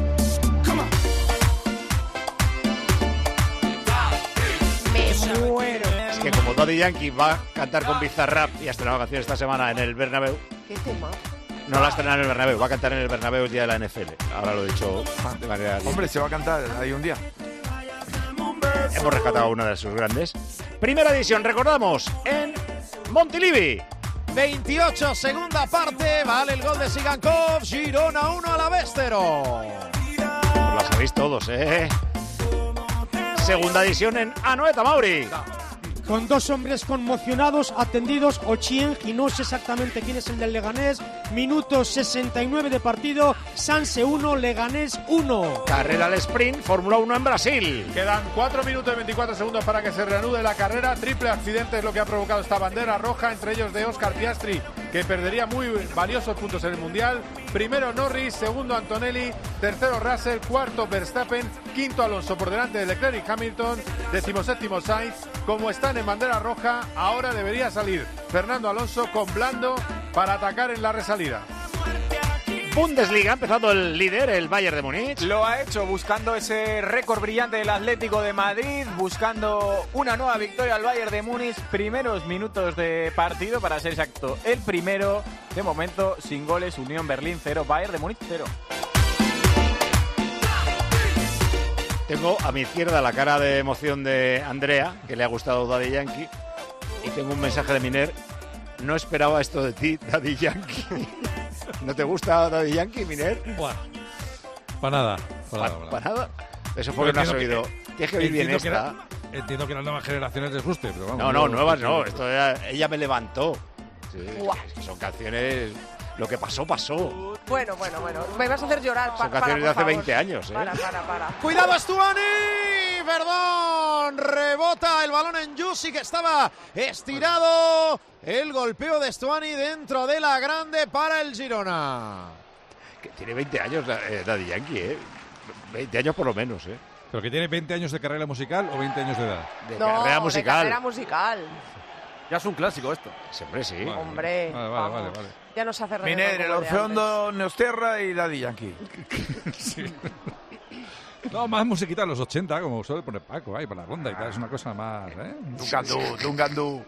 Me muero. Es que como Daddy Yankee va a cantar con Bizarrap y ha estrenado canción esta semana en el Bernabéu. ¿Qué tema? No la ha estrenado en el Bernabéu, va a cantar en el Bernabéu el día de la NFL. Ahora lo he dicho de manera libre. Hombre, se va a cantar ahí un día. Hemos rescatado una de sus grandes. Primera edición, recordamos, en Montilivi. 28, segunda parte, vale el gol de Sigankov, Girona 1 Alavés 0. Pues la sabéis todos, ¿eh? Segunda edición en Anoeta Mauri. Con dos hombres conmocionados, atendidos, Ochieng, y no sé exactamente quién es el del Leganés. Minuto 69 de partido, Sanse 1, Leganés 1. Carrera al sprint, Fórmula 1 en Brasil. Quedan 4 minutos y 24 segundos para que se reanude la carrera. Triple accidente es lo que ha provocado esta bandera roja, entre ellos de Oscar Piastri, que perdería muy valiosos puntos en el Mundial. Primero Norris, segundo Antonelli, tercero Russell, cuarto Verstappen, quinto Alonso por delante de Leclerc y Hamilton, 17º Sainz. Como están en bandera roja, ahora debería salir Fernando Alonso con blando para atacar en la resalida. Bundesliga, empezando el líder, el Bayern de Múnich. Lo ha hecho buscando ese récord brillante del Atlético de Madrid, buscando una nueva victoria al Bayern de Múnich. Primeros minutos de partido, para ser exacto, el primero. De momento, sin goles, Unión Berlín 0, Bayern de Múnich 0. Tengo a mi izquierda la cara de emoción de Andrea, que le ha gustado Daddy Yankee, y tengo un mensaje de Miner. No esperaba esto de ti, Daddy Yankee. ¿No te gusta Daddy Yankee, Miner? Bueno, para nada. ¿Para nada? Eso fue que no has oído. Tienes que oír bien esta. Entiendo que a las nuevas generaciones les guste, pero vamos. No, nuevas no. Esto ella me levantó. Sí, es que son canciones... Lo que pasó, pasó. Bueno. Me vas a hacer llorar. Son canciones de hace 20 años, ¿eh? Para. ¡Cuidado, Stuani! ¡Perdón! Rebota el balón en Yusi, que estaba estirado. El golpeo de Stuani dentro de la grande para el Girona. Que tiene 20 años Daddy Yankee, ¿eh? 20 años por lo menos, ¿eh? ¿Pero que tiene 20 años de carrera musical o 20 años de edad? De carrera musical. Ya es un clásico esto. Siempre sí. Vale, Hombre, vale. Ya nos hace reír. Miner, el Orfeondo Neosterra y Daddy Yankee. Sí. No, más musiquita de los 80, como suele poner Paco, ahí para la ronda y tal. Es una cosa más, ¿eh? Dungandú.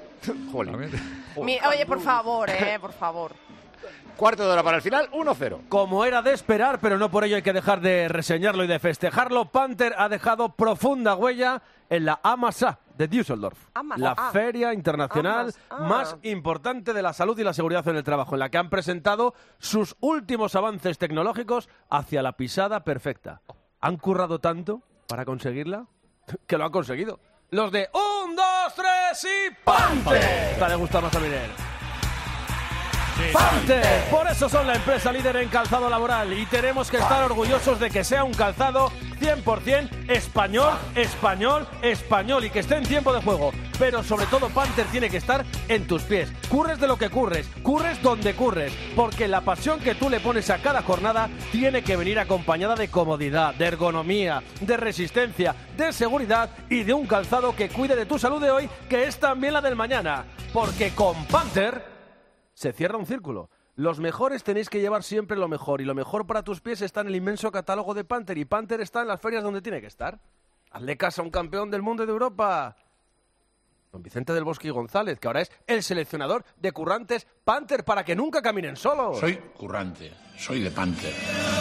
Oye, por favor, por favor. Cuarto de hora para el final, 1-0. Como era de esperar, pero no por ello hay que dejar de reseñarlo y de festejarlo, Panther ha dejado profunda huella en la AMASA de Düsseldorf, la feria internacional más importante de la salud y la seguridad en el trabajo, en la que han presentado sus últimos avances tecnológicos hacia la pisada perfecta. ¿Han currado tanto para conseguirla? Que lo han conseguido. Los de 1, 2, 3 y Panther. ¿Te gusta más a Miner? Panther, por eso son la empresa líder en calzado laboral y tenemos que estar orgullosos de que sea un calzado 100% español y que esté en tiempo de juego. Pero sobre todo Panther tiene que estar en tus pies. Curres de lo que curres donde curres, porque la pasión que tú le pones a cada jornada tiene que venir acompañada de comodidad, de ergonomía, de resistencia, de seguridad y de un calzado que cuide de tu salud de hoy, que es también la del mañana. Porque con Panther se cierra un círculo. Los mejores tenéis que llevar siempre lo mejor, y lo mejor para tus pies está en el inmenso catálogo de Panther, y Panther está en las ferias donde tiene que estar. Hazle caso a un campeón del mundo y de Europa. don Vicente del Bosque y González, que ahora es el seleccionador de currantes Panther para que nunca caminen solos. Soy currante, soy de Panther.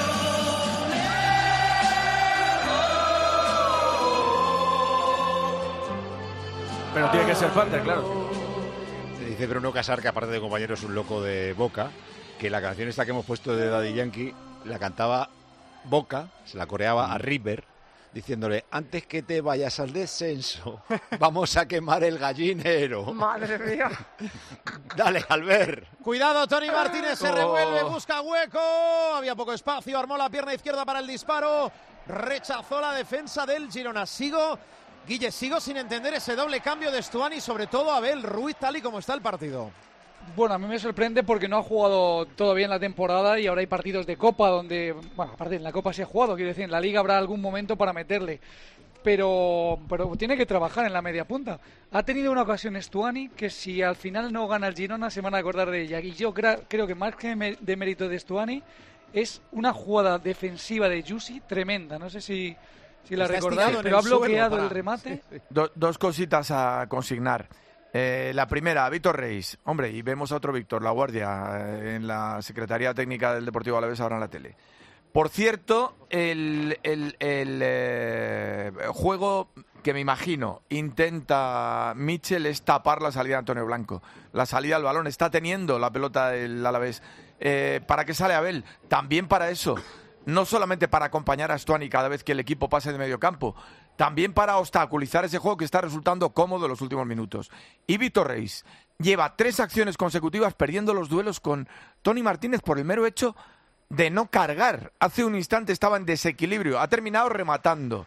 Pero tiene que ser Panther, claro. Dice Bruno Casar, que aparte de compañero es un loco de Boca, que la canción esta que hemos puesto de Daddy Yankee la cantaba Boca, se la coreaba a River, diciéndole: antes que te vayas al descenso, vamos a quemar el gallinero. Madre mía. Dale, Albert. Cuidado, Tony Martínez se revuelve, busca hueco, había poco espacio, armó la pierna izquierda para el disparo, rechazó la defensa del Girona. Guille, sigo sin entender ese doble cambio de Stuani, sobre todo Abel Ruiz, tal y como está el partido. Bueno, a mí me sorprende porque no ha jugado todavía en la temporada y ahora hay partidos de Copa donde, bueno, aparte en la Copa sí ha jugado, quiero decir, en la Liga habrá algún momento para meterle, pero tiene que trabajar en la media punta. Ha tenido una ocasión Stuani que si al final no gana el Girona se van a acordar de ella, y yo creo que más que de mérito de Stuani es una jugada defensiva de Yusi tremenda, no sé si la recordáis, pero ha bloqueado el remate. Sí. Dos cositas a consignar. La primera, Víctor Reis. Hombre, y vemos a otro Víctor, La Guardia, en la Secretaría Técnica del Deportivo Alavés, ahora en la tele. Por cierto, el juego que me imagino intenta Mitchell es tapar la salida de Antonio Blanco. La salida al balón. Está teniendo la pelota el Alavés. ¿Para qué sale Abel? También para eso. No solamente para acompañar a Stuani cada vez que el equipo pase de medio campo, también para obstaculizar ese juego que está resultando cómodo en los últimos minutos. Y Víctor Reis lleva 3 acciones consecutivas perdiendo los duelos con Tony Martínez por el mero hecho de no cargar. Hace un instante estaba en desequilibrio, ha terminado rematando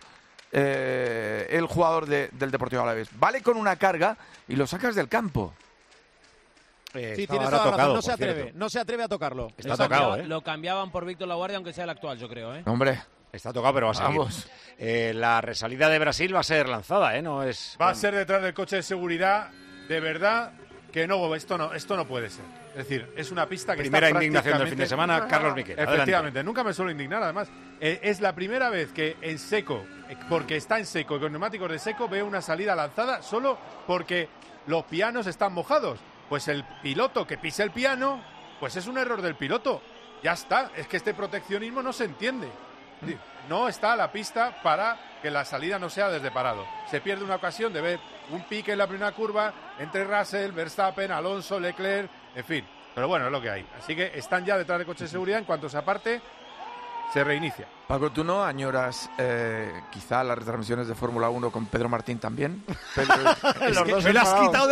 el jugador del Deportivo Alavés. Vale con una carga y lo sacas del campo. Sí, tienes toda la razón, no se atreve a tocarlo. Está tocado, ¿eh? Lo cambiaban por Víctor La Guardia, aunque sea el actual, yo creo, ¿eh? Hombre, está tocado, pero va a seguir. La resalida de Brasil va a ser lanzada, ¿eh? No es. Va a ser detrás del coche de seguridad, de verdad que no, esto no puede ser. Es decir, es una pista que primera está indignación del fin de semana, Carlos Miquel. Efectivamente, adelante. nunca me suelo indignar, además. Es la primera vez que en seco, porque está en seco y con neumáticos de seco, veo una salida lanzada solo porque los pianos están mojados. Pues el piloto que pise el piano, pues es un error del piloto. Ya está, es que este proteccionismo no se entiende. No está la pista para que la salida no sea desde parado. Se pierde una ocasión de ver un pique en la primera curva entre Russell, Verstappen, Alonso, Leclerc, en fin. Pero bueno, es lo que hay. Así que están ya detrás del coche de seguridad. En cuanto se aparte, se reinicia. Paco, ¿tú no añoras quizá las retransmisiones de Fórmula 1 con Pedro Martín también? Me las has quitado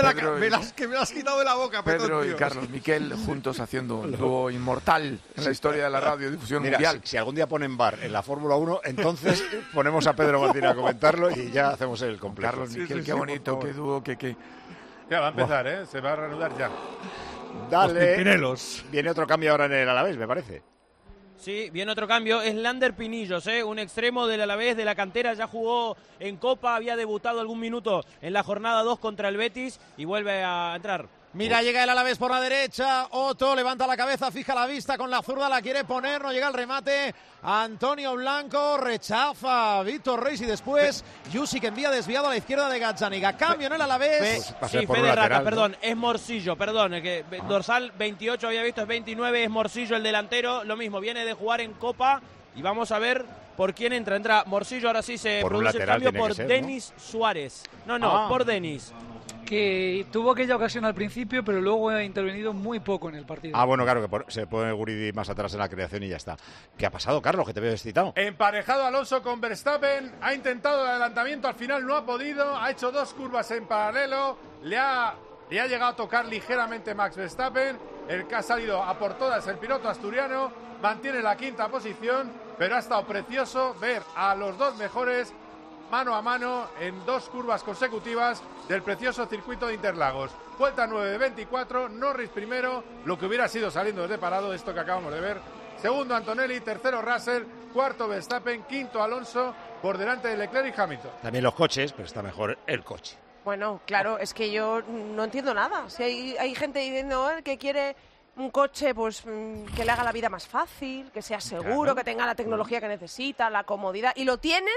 de la boca, Pedro y Carlos Miquel juntos haciendo un dúo inmortal en la historia de la radiodifusión mundial. Si algún día ponen bar en la Fórmula 1, entonces ponemos a Pedro Martín a comentarlo y ya hacemos el completo. Carlos Miquel, qué bonito, qué dúo, qué... Ya va a empezar, ¿eh? Se va a reanudar ya. Dale. Viene otro cambio ahora en el Alavés, me parece. Sí, viene otro cambio, es Lander Pinillos, un extremo del Alavés, de la cantera, ya jugó en Copa, había debutado algún minuto en la jornada 2 contra el Betis y vuelve a entrar. Mira, llega el Alavés por la derecha, Otto levanta la cabeza, fija la vista con la zurda, la quiere poner, no llega el remate, Antonio Blanco rechaza Víctor Reis y después Yusi que envía desviado a la izquierda de Gazzaniga. Cambio en el Alavés. Sí, Fede Rata, perdón, es Morcillo, perdón, que dorsal 28 había visto, es 29, es Morcillo el delantero, lo mismo, viene de jugar en Copa y vamos a ver por quién entra Morcillo, ahora sí se produce el cambio por Denis Suárez. No, por Denis. Que tuvo aquella ocasión al principio, pero luego ha intervenido muy poco en el partido. Bueno, claro, que se pone Guridi más atrás en la creación y ya está. ¿Qué ha pasado, Carlos, que te veo excitado? Emparejado Alonso con Verstappen, ha intentado el adelantamiento, al final no ha podido, ha hecho 2 curvas en paralelo, le ha llegado a tocar ligeramente Max Verstappen, el que ha salido a por todas el piloto asturiano, mantiene la 5ª posición, pero ha estado precioso ver a los 2 mejores mano a mano en 2 curvas consecutivas del precioso circuito de Interlagos. Vuelta 9 de 24, Norris primero, lo que hubiera sido saliendo desde parado, esto que acabamos de ver. Segundo Antonelli, tercero Russell, cuarto Verstappen, quinto Alonso, por delante de Leclerc y Hamilton. También los coches, pero está mejor el coche. Bueno, claro, es que yo no entiendo nada. Si hay gente diciendo que quiere un coche pues que le haga la vida más fácil, que sea seguro, que tenga la tecnología que necesita, la comodidad, y lo tienen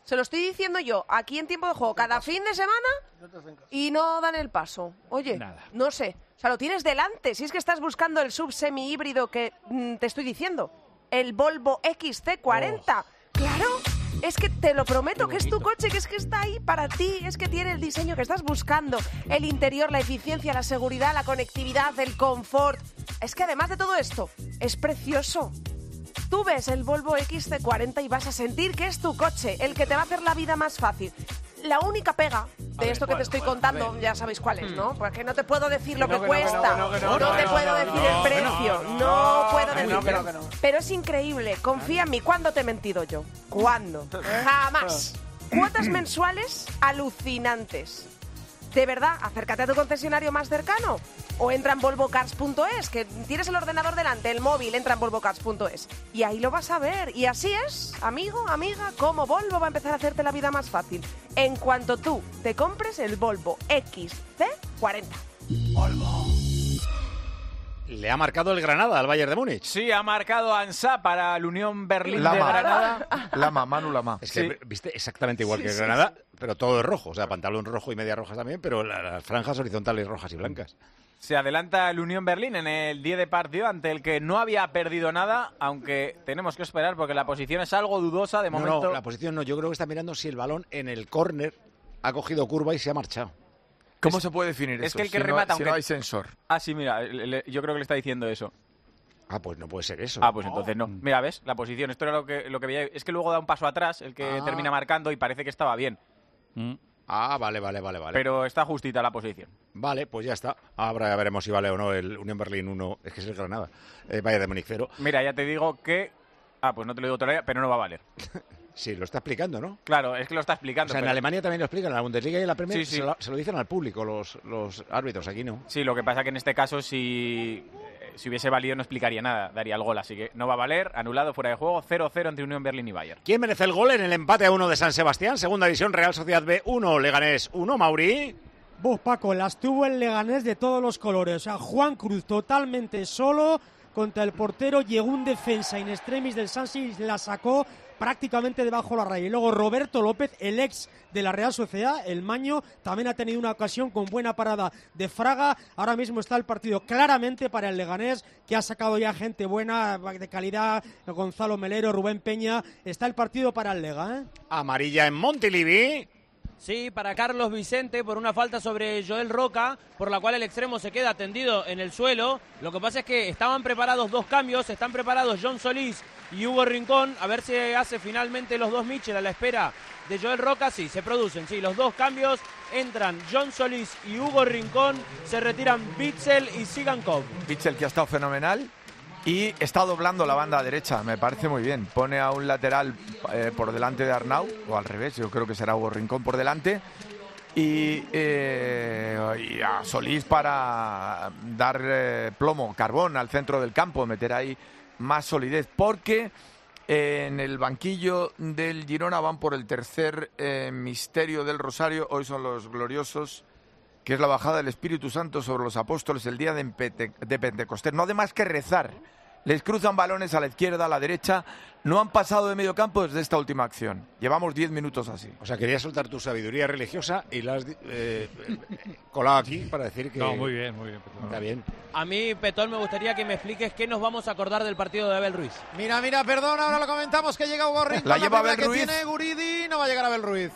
Se lo estoy diciendo yo, aquí en tiempo de juego, cada fin de semana y no dan el paso. Oye, no sé. O sea, lo tienes delante. Si es que estás buscando el sub semi-híbrido que te estoy diciendo. El Volvo XC40. Claro, es que te lo prometo que es tu coche, que es que está ahí para ti. Es que tiene el diseño que estás buscando. El interior, la eficiencia, la seguridad, la conectividad, el confort. Es que además de todo esto, es precioso. Tú ves el Volvo XC40 y vas a sentir que es tu coche, el que te va a hacer la vida más fácil. La única pega de esto que te estoy contando, ya sabéis cuál es, ¿no? Porque no te puedo decir lo que cuesta, no te puedo decir el precio, no puedo decirlo. Pero es increíble, confía en mí. ¿Cuándo te he mentido yo? ¿Cuándo? Jamás. Cuotas mensuales alucinantes. De verdad, acércate a tu concesionario más cercano o entra en volvocars.es, que tienes el ordenador delante, el móvil, entra en volvocars.es y ahí lo vas a ver. Y así es, amigo, amiga, cómo Volvo va a empezar a hacerte la vida más fácil en cuanto tú te compres el Volvo XC40. Volvo. Le ha marcado el Granada al Bayern de Múnich. Sí, ha marcado Ansá para el Unión Berlín Lama. de Granada. Manu Lama. Es que viste exactamente igual que el Granada, pero todo es rojo. O sea, pantalón rojo y medias rojas también, pero las franjas horizontales rojas y blancas. Se adelanta el Unión Berlín en el día de partido ante el que no había perdido nada, aunque tenemos que esperar porque la posición es algo dudosa de momento. No, la posición no. Yo creo que está mirando si el balón en el córner ha cogido curva y se ha marchado. ¿Cómo se puede definir es eso? Que el que remata, si no hay sensor. Ah, sí, mira, yo creo que le está diciendo eso. Ah, pues no puede ser eso. Ah, pues entonces no. Mira, ¿ves? La posición. Esto era lo que veía. Es que luego da un paso atrás, el que termina marcando, y parece que estaba bien. Ah, vale. Pero está justita la posición. Vale, pues ya está. Ahora ya veremos si vale o no el Unión Berlín 1. Es que es el Granada. Bayern de Múnich 0. Mira, ya te digo que... Ah, pues no te lo digo todavía, pero no va a valer. Sí, lo está explicando, ¿no? Claro, es que lo está explicando. O sea, en Alemania también lo explican, en la Bundesliga y en la Premier Sí. se lo dicen al público los árbitros, aquí no. Sí, lo que pasa que en este caso si hubiese valido no explicaría nada, daría el gol, así que no va a valer, anulado, fuera de juego, 0-0 entre Unión Berlín y Bayern. ¿Quién merece el gol en el empate a 1 de San Sebastián? Segunda división, Real Sociedad B 1, Leganés 1, Mauri. Paco, las tuvo el Leganés de todos los colores, o sea, Juan Cruz totalmente solo contra el portero, llegó un defensa in extremis del Sansi y la sacó prácticamente debajo de la raya. Y luego Roberto López, el ex de la Real Sociedad, el Maño, también ha tenido una ocasión con buena parada de Fraga. Ahora mismo está el partido claramente para el Leganés, que ha sacado ya gente buena, de calidad, Gonzalo Melero, Rubén Peña. Está el partido para el Lega, ¿eh? Amarilla en Montilivi. Sí, para Carlos Vicente por una falta sobre Joel Roca, por la cual el extremo se queda tendido en el suelo. Lo que pasa es que estaban preparados dos cambios, están preparados John Solís y Hugo Rincón, a ver si hace finalmente los dos Mitchell a la espera de Joel Roca. Sí, se producen, sí, los dos cambios, entran John Solís y Hugo Rincón, se retiran Bitzel y Sigankov. Bitzel, que ha estado fenomenal y está doblando la banda derecha, me parece muy bien. Pone a un lateral por delante de Arnau, o al revés, yo creo que será Hugo Rincón por delante, y a Solís para dar plomo, carbón al centro del campo, meter ahí más solidez, porque en el banquillo del Girona van por el tercer misterio del Rosario. Hoy son los gloriosos, que es la bajada del Espíritu Santo sobre los apóstoles el día de Pentecostés. No hay más que rezar. Les cruzan balones a la izquierda, a la derecha. No han pasado de medio campo desde esta última acción. Llevamos 10 minutos así. O sea, querías soltar tu sabiduría religiosa y la has colado aquí para decir que... No, muy bien. Está bien. A mí, Petón, me gustaría que me expliques qué nos vamos a acordar del partido de Abel Ruiz. Mira, perdón, ahora lo comentamos que llega Hugo Rincón. La lleva Abel Ruiz. Que tiene Guridi, no va a llegar Abel Ruiz.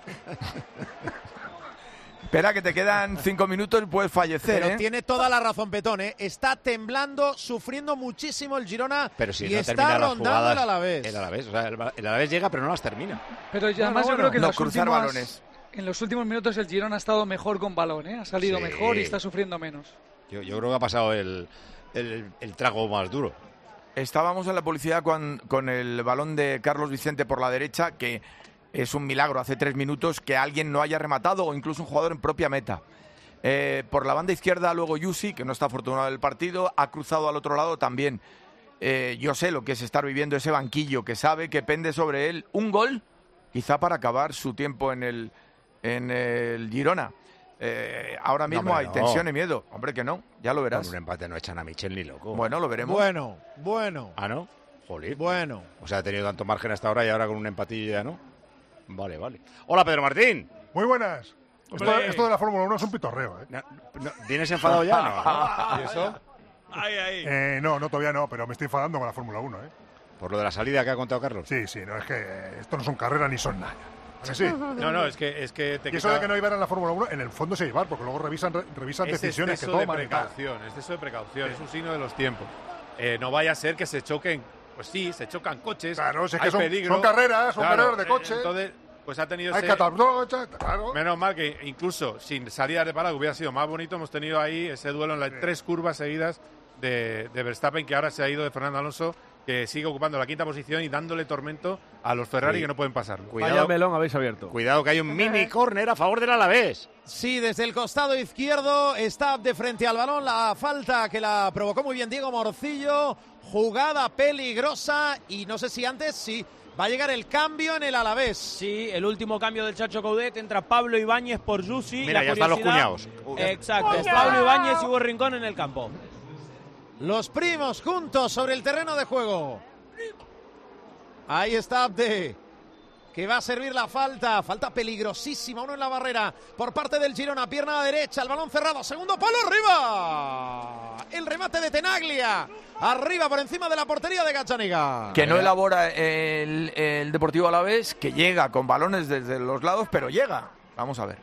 Espera, que te quedan 5 minutos y puedes fallecer. Pero tiene toda la razón, Petón, ¿eh? Está temblando, sufriendo muchísimo el Girona. Pero si y no está rondando jugadas, el Alavés. El Alavés llega, pero no las termina. Pero además yo creo que balones. En los últimos minutos el Girona ha estado mejor con balón, ¿eh? Ha salido mejor y está sufriendo menos. Yo creo que ha pasado el trago más duro. Estábamos en la publicidad con el balón de Carlos Vicente por la derecha, que es un milagro hace 3 minutos que alguien no haya rematado, o incluso un jugador en propia meta. Por la banda izquierda luego Yusi, que no está afortunado del partido, ha cruzado al otro lado también. Yo sé lo que es estar viviendo ese banquillo, que sabe que pende sobre él un gol, quizá para acabar su tiempo en el Girona. Ahora mismo hay tensión y miedo. Hombre, que no, ya lo verás. Con un empate no echan a Michel ni loco. Bueno, lo veremos. Bueno. ¿Ah, no? Joder. Bueno. O sea, ha tenido tanto margen hasta ahora y ahora con un empatillo ya no. Vale. Hola, Pedro Martín. Muy buenas. Esto de la Fórmula 1 es un pitorreo, ¿eh? ¿Vienes enfadado ya? No. ¿Y eso? No, todavía no, pero me estoy enfadando con la Fórmula 1, ¿eh? ¿Por lo de la salida que ha contado Carlos? Sí, no, es que esto no son carreras ni son nada. ¿Sí? No, es que te y eso de que no iban en la Fórmula 1, en el fondo se llevar, porque luego revisan decisiones que toman. Es exceso de precaución, es un signo de los tiempos. No vaya a ser que se choquen, pues sí, se chocan coches. Claro, es que son carreras de coche. Entonces, pues ha tenido claro. Menos mal que incluso sin salida de parada, que hubiera sido más bonito, hemos tenido ahí ese duelo en las 3 curvas seguidas de Verstappen, que ahora se ha ido de Fernando Alonso, que sigue ocupando la 5ª posición y dándole tormento a los Ferrari, que no pueden pasarlo. Vaya melón habéis abierto. Cuidado que hay un mini córner a favor del Alavés. Sí, desde el costado izquierdo está de frente al balón. La falta que la provocó muy bien Diego Morcillo. Jugada peligrosa y no sé si antes va a llegar el cambio en el Alavés. Sí, el último cambio del Chacho Coudet. Entra Pablo Ibáñez por Yusi. Mira, ya están los cuñados. Exacto, Pablo Ibáñez y Hugo Rincón en el campo. Los primos juntos sobre el terreno de juego. Ahí está Abde, que va a servir la falta peligrosísima, uno en la barrera por parte del Girona, pierna derecha, el balón cerrado, segundo palo, arriba. El remate de Tenaglia, arriba por encima de la portería de Gazzaniga. Que no elabora el Deportivo Alavés, que llega con balones desde los lados, pero llega. Vamos a ver.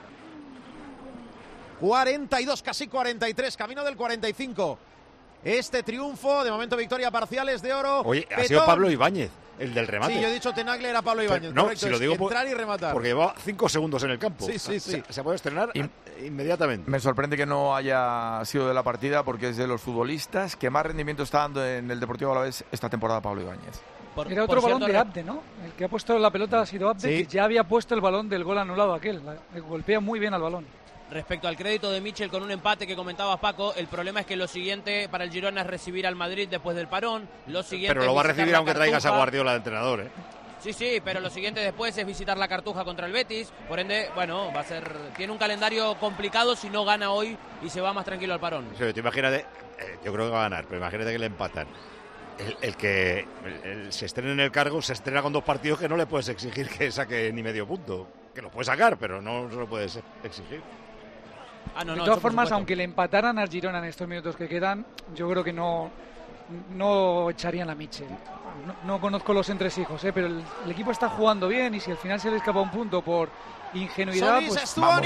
42, casi 43, camino del 45. Este triunfo, de momento victoria parcial, es de oro. Oye, ha sido Pablo Ibáñez, el del remate. Sí, yo he dicho Tenaglia, era Pablo Ibáñez. No, correcto, si lo digo entrar y rematar. Porque llevaba 5 segundos en el campo. Sí. Se puede estrenar inmediatamente. Me sorprende que no haya sido de la partida, porque es de los futbolistas que más rendimiento está dando en el Deportivo Alavés esta temporada Pablo Ibáñez. Era otro balón de Abde, ¿no? El que ha puesto la pelota ha sido Abde, que ya había puesto el balón del gol anulado aquel. Golpea muy bien al balón. Respecto al crédito de Michel con un empate que comentabas, Paco, el problema es que lo siguiente para el Girona es recibir al Madrid después del parón. Pero lo va a recibir aunque traigas a Guardiola de entrenador, ¿eh? Sí, pero lo siguiente después es visitar la Cartuja contra el Betis. Por ende, bueno, tiene un calendario complicado si no gana hoy y se va más tranquilo al parón. Sí, te imagínate, yo creo que va a ganar, pero imagínate que le empatan. El que se estrene en el cargo se estrena con 2 partidos que no le puedes exigir que saque ni medio punto. Que lo puede sacar, pero no se lo puedes exigir. De todas formas, aunque le empataran al Girona en estos minutos que quedan, yo creo que no echarían a Michel. No conozco los entresijos, pero el equipo está jugando bien y si al final se le escapa un punto por ingenuidad, Solís, pues Estuani.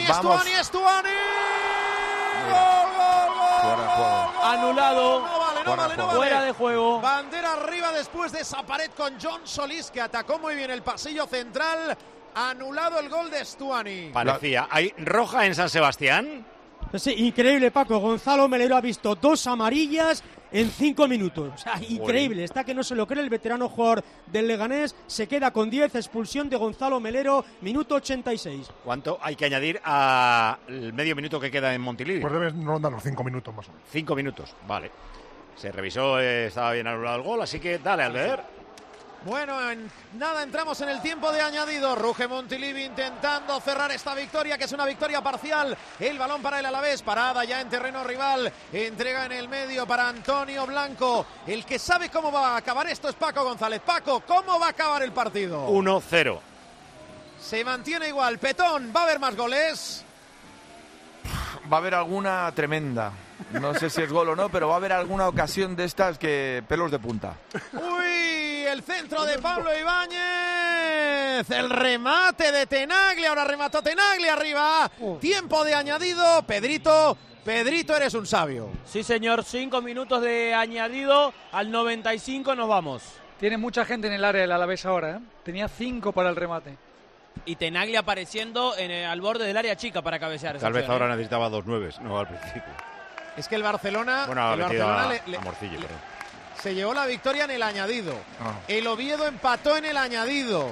Anulado. No vale. Fuera de juego. Bandera arriba después de esa pared con John Solís, que atacó muy bien el pasillo central. Anulado el gol de Estuani. Parecía. ¿Hay roja en San Sebastián? Sí, increíble, Paco. Gonzalo Melero ha visto 2 amarillas en 5 minutos. O sea, increíble. Está que no se lo cree el veterano jugador del Leganés. Se queda con 10. Expulsión de Gonzalo Melero, minuto 86. ¿Cuánto hay que añadir al medio minuto que queda en Montilivi? Pues deben rondar los 5 minutos más o menos. 5 minutos, vale. Se revisó, estaba bien anulado el gol, así que dale, Albert. Bueno, nada, entramos en el tiempo de añadido. Ruge Montilivi intentando cerrar esta victoria, que es una victoria parcial. El balón para el Alavés, parada ya en terreno rival. Entrega en el medio para Antonio Blanco. El que sabe cómo va a acabar esto es Paco González. Paco, ¿cómo va a acabar el partido? 1-0. Se mantiene igual. Petón, ¿va a haber más goles? Va a haber alguna tremenda. No sé si es gol o no, pero va a haber alguna ocasión de estas que pelos de punta. ¡Uy! El centro de Pablo Ibáñez. El remate de Tenaglia. Ahora remató Tenaglia arriba. Tiempo de añadido. Pedrito, eres un sabio. Sí, señor. 5 minutos de añadido. Al 95 nos vamos. Tiene mucha gente en el área del Alavés ahora, ¿eh? Tenía 5 para el remate. Y Tenaglia apareciendo al borde del área chica para cabecear. Tal vez ahora necesitaba 2 9s, no al principio. Es que el Barcelona, bueno, el Barcelona a Morcillo, se llevó la victoria en el añadido. El Oviedo empató en el añadido.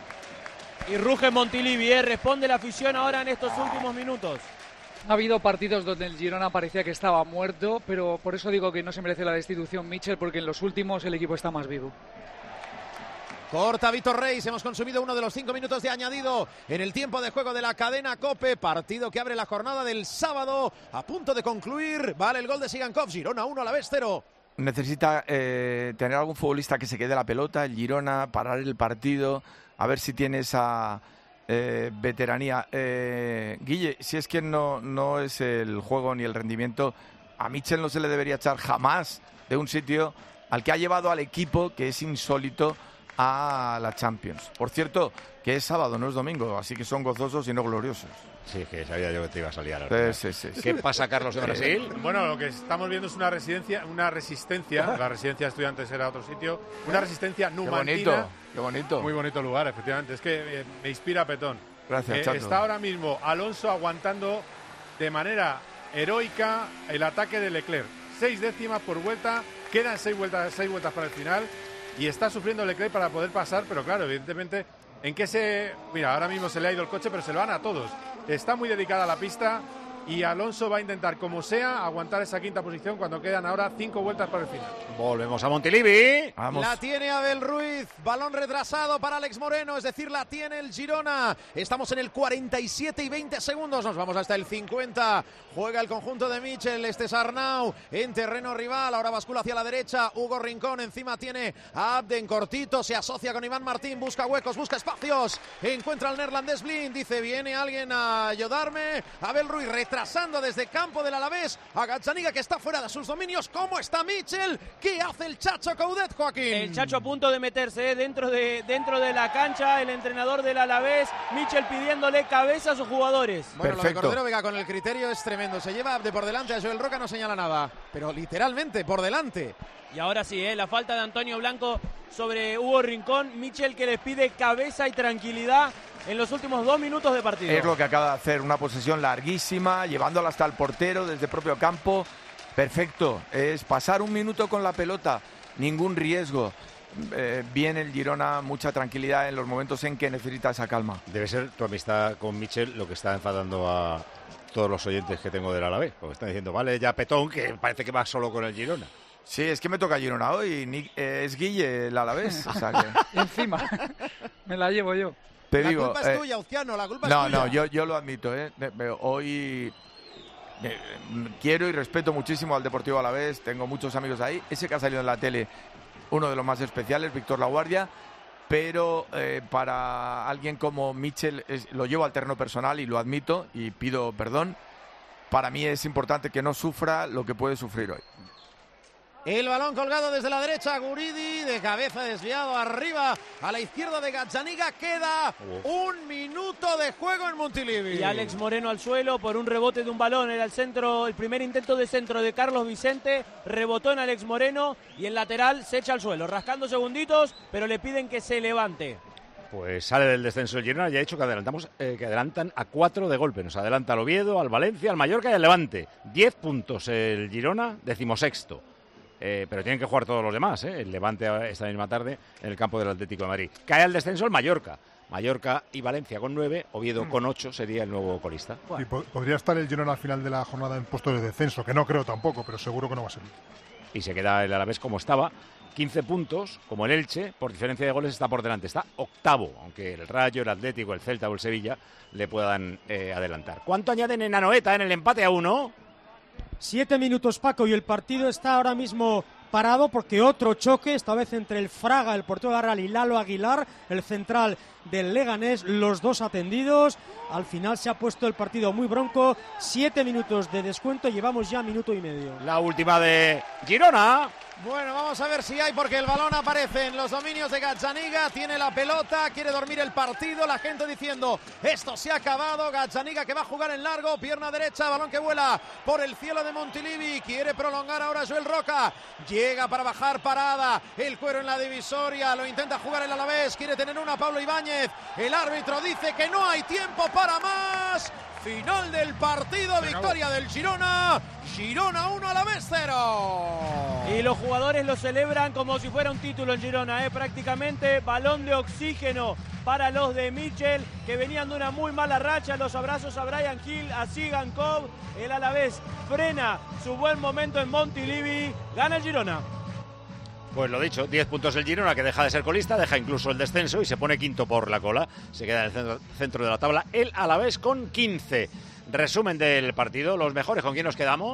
Y ruge Montilivi, responde la afición ahora en estos últimos minutos. Ha habido partidos donde el Girona parecía que estaba muerto, pero por eso digo que no se merece la destitución Michel, porque en los últimos el equipo está más vivo. Corta Víctor Reis, hemos consumido uno de los 5 minutos de añadido en el tiempo de juego de la cadena COPE, partido que abre la jornada del sábado, a punto de concluir, vale el gol de Sigankov, Girona 1, Alavés 0. necesita tener algún futbolista que se quede la pelota, el Girona, parar el partido, a ver si tiene esa veteranía. Guille, si es que no es el juego ni el rendimiento, a Mitchell no se le debería echar jamás de un sitio al que ha llevado al equipo, que es insólito, a la Champions. Por cierto, que es sábado, no es domingo, así que son gozosos y no gloriosos. Sí, que sabía yo que te iba a salir a la sí. ¿Qué pasa, Carlos, de Brasil? Bueno, lo que estamos viendo es una resistencia. La residencia de estudiantes era otro sitio. Una resistencia numantina. Qué bonito. Muy bonito lugar, efectivamente. Es que me inspira Petón. Gracias, Chato. Está ahora mismo Alonso aguantando de manera heroica el ataque de Leclerc. 6 décimas por vuelta. Quedan 6 vueltas para el final. Y está sufriendo Leclerc para poder pasar, pero claro, evidentemente, mira, ahora mismo se le ha ido el coche, pero se lo van a todos. Está muy dedicada a la pista y Alonso va a intentar, como sea, aguantar esa quinta posición cuando quedan ahora 5 vueltas para el final. Volvemos a Montilivi. Vamos. La tiene Abel Ruiz, balón retrasado para Alex Moreno, es decir, la tiene el Girona. Estamos en el 47 y 20 segundos, nos vamos hasta el 50. Juega el conjunto de Mitchell, este es Arnau en terreno rival, ahora bascula hacia la derecha, Hugo Rincón, encima tiene a Abden cortito, se asocia con Iván Martín, busca huecos, busca espacios, encuentra al neerlandés Blind, dice, viene alguien a ayudarme. Abel Ruiz retrasando desde campo del Alavés a Gazzaniga, que está fuera de sus dominios. ¿Cómo está Mitchell? ¿Qué hace el Chacho Coudet, Joaquín? El Chacho a punto de meterse dentro de la cancha, el entrenador del Alavés, Mitchell pidiéndole cabeza a sus jugadores. Bueno, lo de Cordero Vega con el criterio es tremendo. Se lleva de por delante a Joel Roca, no señala nada, pero literalmente por delante. Y ahora sí, la falta de Antonio Blanco sobre Hugo Rincón. Mitchell que les pide cabeza y tranquilidad en los últimos 2 minutos de partido. Es lo que acaba de hacer, una posesión larguísima, llevándola hasta el portero desde el propio campo. Perfecto, es pasar 1 minuto con la pelota, ningún riesgo. Viene el Girona, mucha tranquilidad en los momentos en que necesita esa calma. Debe ser tu amistad con Mitchell lo que está enfadando a todos los oyentes que tengo del Alavés, porque están diciendo, vale, ya Petón, que parece que va solo con el Girona. Sí, es que me toca Girona hoy, es Guille el Alavés. O sea que... Encima, me la llevo yo. Te la digo, culpa es tuya, Uciano, la culpa es tuya. No, yo lo admito, hoy quiero y respeto muchísimo al Deportivo Alavés, tengo muchos amigos ahí. Ese que ha salido en la tele, uno de los más especiales, Víctor Laguardia, pero para alguien como Mitchell lo llevo al terreno personal y lo admito y pido perdón. Para mí es importante que no sufra lo que puede sufrir hoy. El balón colgado desde la derecha, Guridi, de cabeza desviado arriba, a la izquierda de Gazzaniga, queda 1 minuto de juego en Montilivi. Y Alex Moreno al suelo por un rebote de un balón, era el primer intento de centro de Carlos Vicente, rebotó en Alex Moreno y el lateral se echa al suelo, rascando segunditos, pero le piden que se levante. Pues sale del descenso el Girona, ya he dicho que adelantan a 4 de golpe, nos adelanta al Oviedo, al Valencia, al Mallorca y al Levante. 10 puntos el Girona, 16º. Pero tienen que jugar todos los demás, el Levante esta misma tarde en el campo del Atlético de Madrid. Cae al descenso el Mallorca y Valencia con 9, Oviedo con 8 sería el nuevo colista. Y podría estar el Girona al final de la jornada en puesto de descenso, que no creo tampoco, pero seguro que no va a ser. Y se queda el Alavés como estaba, 15 puntos, como el Elche, por diferencia de goles está por delante, está 8º, aunque el Rayo, el Atlético, el Celta o el Sevilla le puedan adelantar. ¿Cuánto añaden en Anoeta en el empate a 1? 7 minutos, Paco, y el partido está ahora mismo parado porque otro choque, esta vez entre el Fraga, el portero de la Real, y Lalo Aguilar, el central del Leganés, los dos atendidos. Al final se ha puesto el partido muy bronco, 7 minutos de descuento, llevamos ya 1 minuto y medio. La última de Girona. Bueno, vamos a ver si hay, porque el balón aparece en los dominios de Gazzaniga, tiene la pelota, quiere dormir el partido, la gente diciendo, esto se ha acabado. Gazzaniga que va a jugar en largo, pierna derecha, balón que vuela por el cielo de Montilivi, quiere prolongar ahora Joel Roca, llega para bajar parada, el cuero en la divisoria, lo intenta jugar el Alavés, quiere tener una Pablo Ibáñez, el árbitro dice que no hay tiempo para más. Final del partido, victoria del Girona, Girona 1, Alavés 0. Y los jugadores lo celebran como si fuera un título en Girona, prácticamente balón de oxígeno para los de Mitchell, que venían de una muy mala racha. Los abrazos a Brian Hill, a Sigan Cobb, el Alavés frena su buen momento en Montilivi, gana el Girona. Pues lo dicho, 10 puntos el Girona, que deja de ser colista, deja incluso el descenso y se pone 5º por la cola. Se queda en el centro de la tabla el Alavés con 15. Resumen del partido, los mejores, ¿con quién nos quedamos?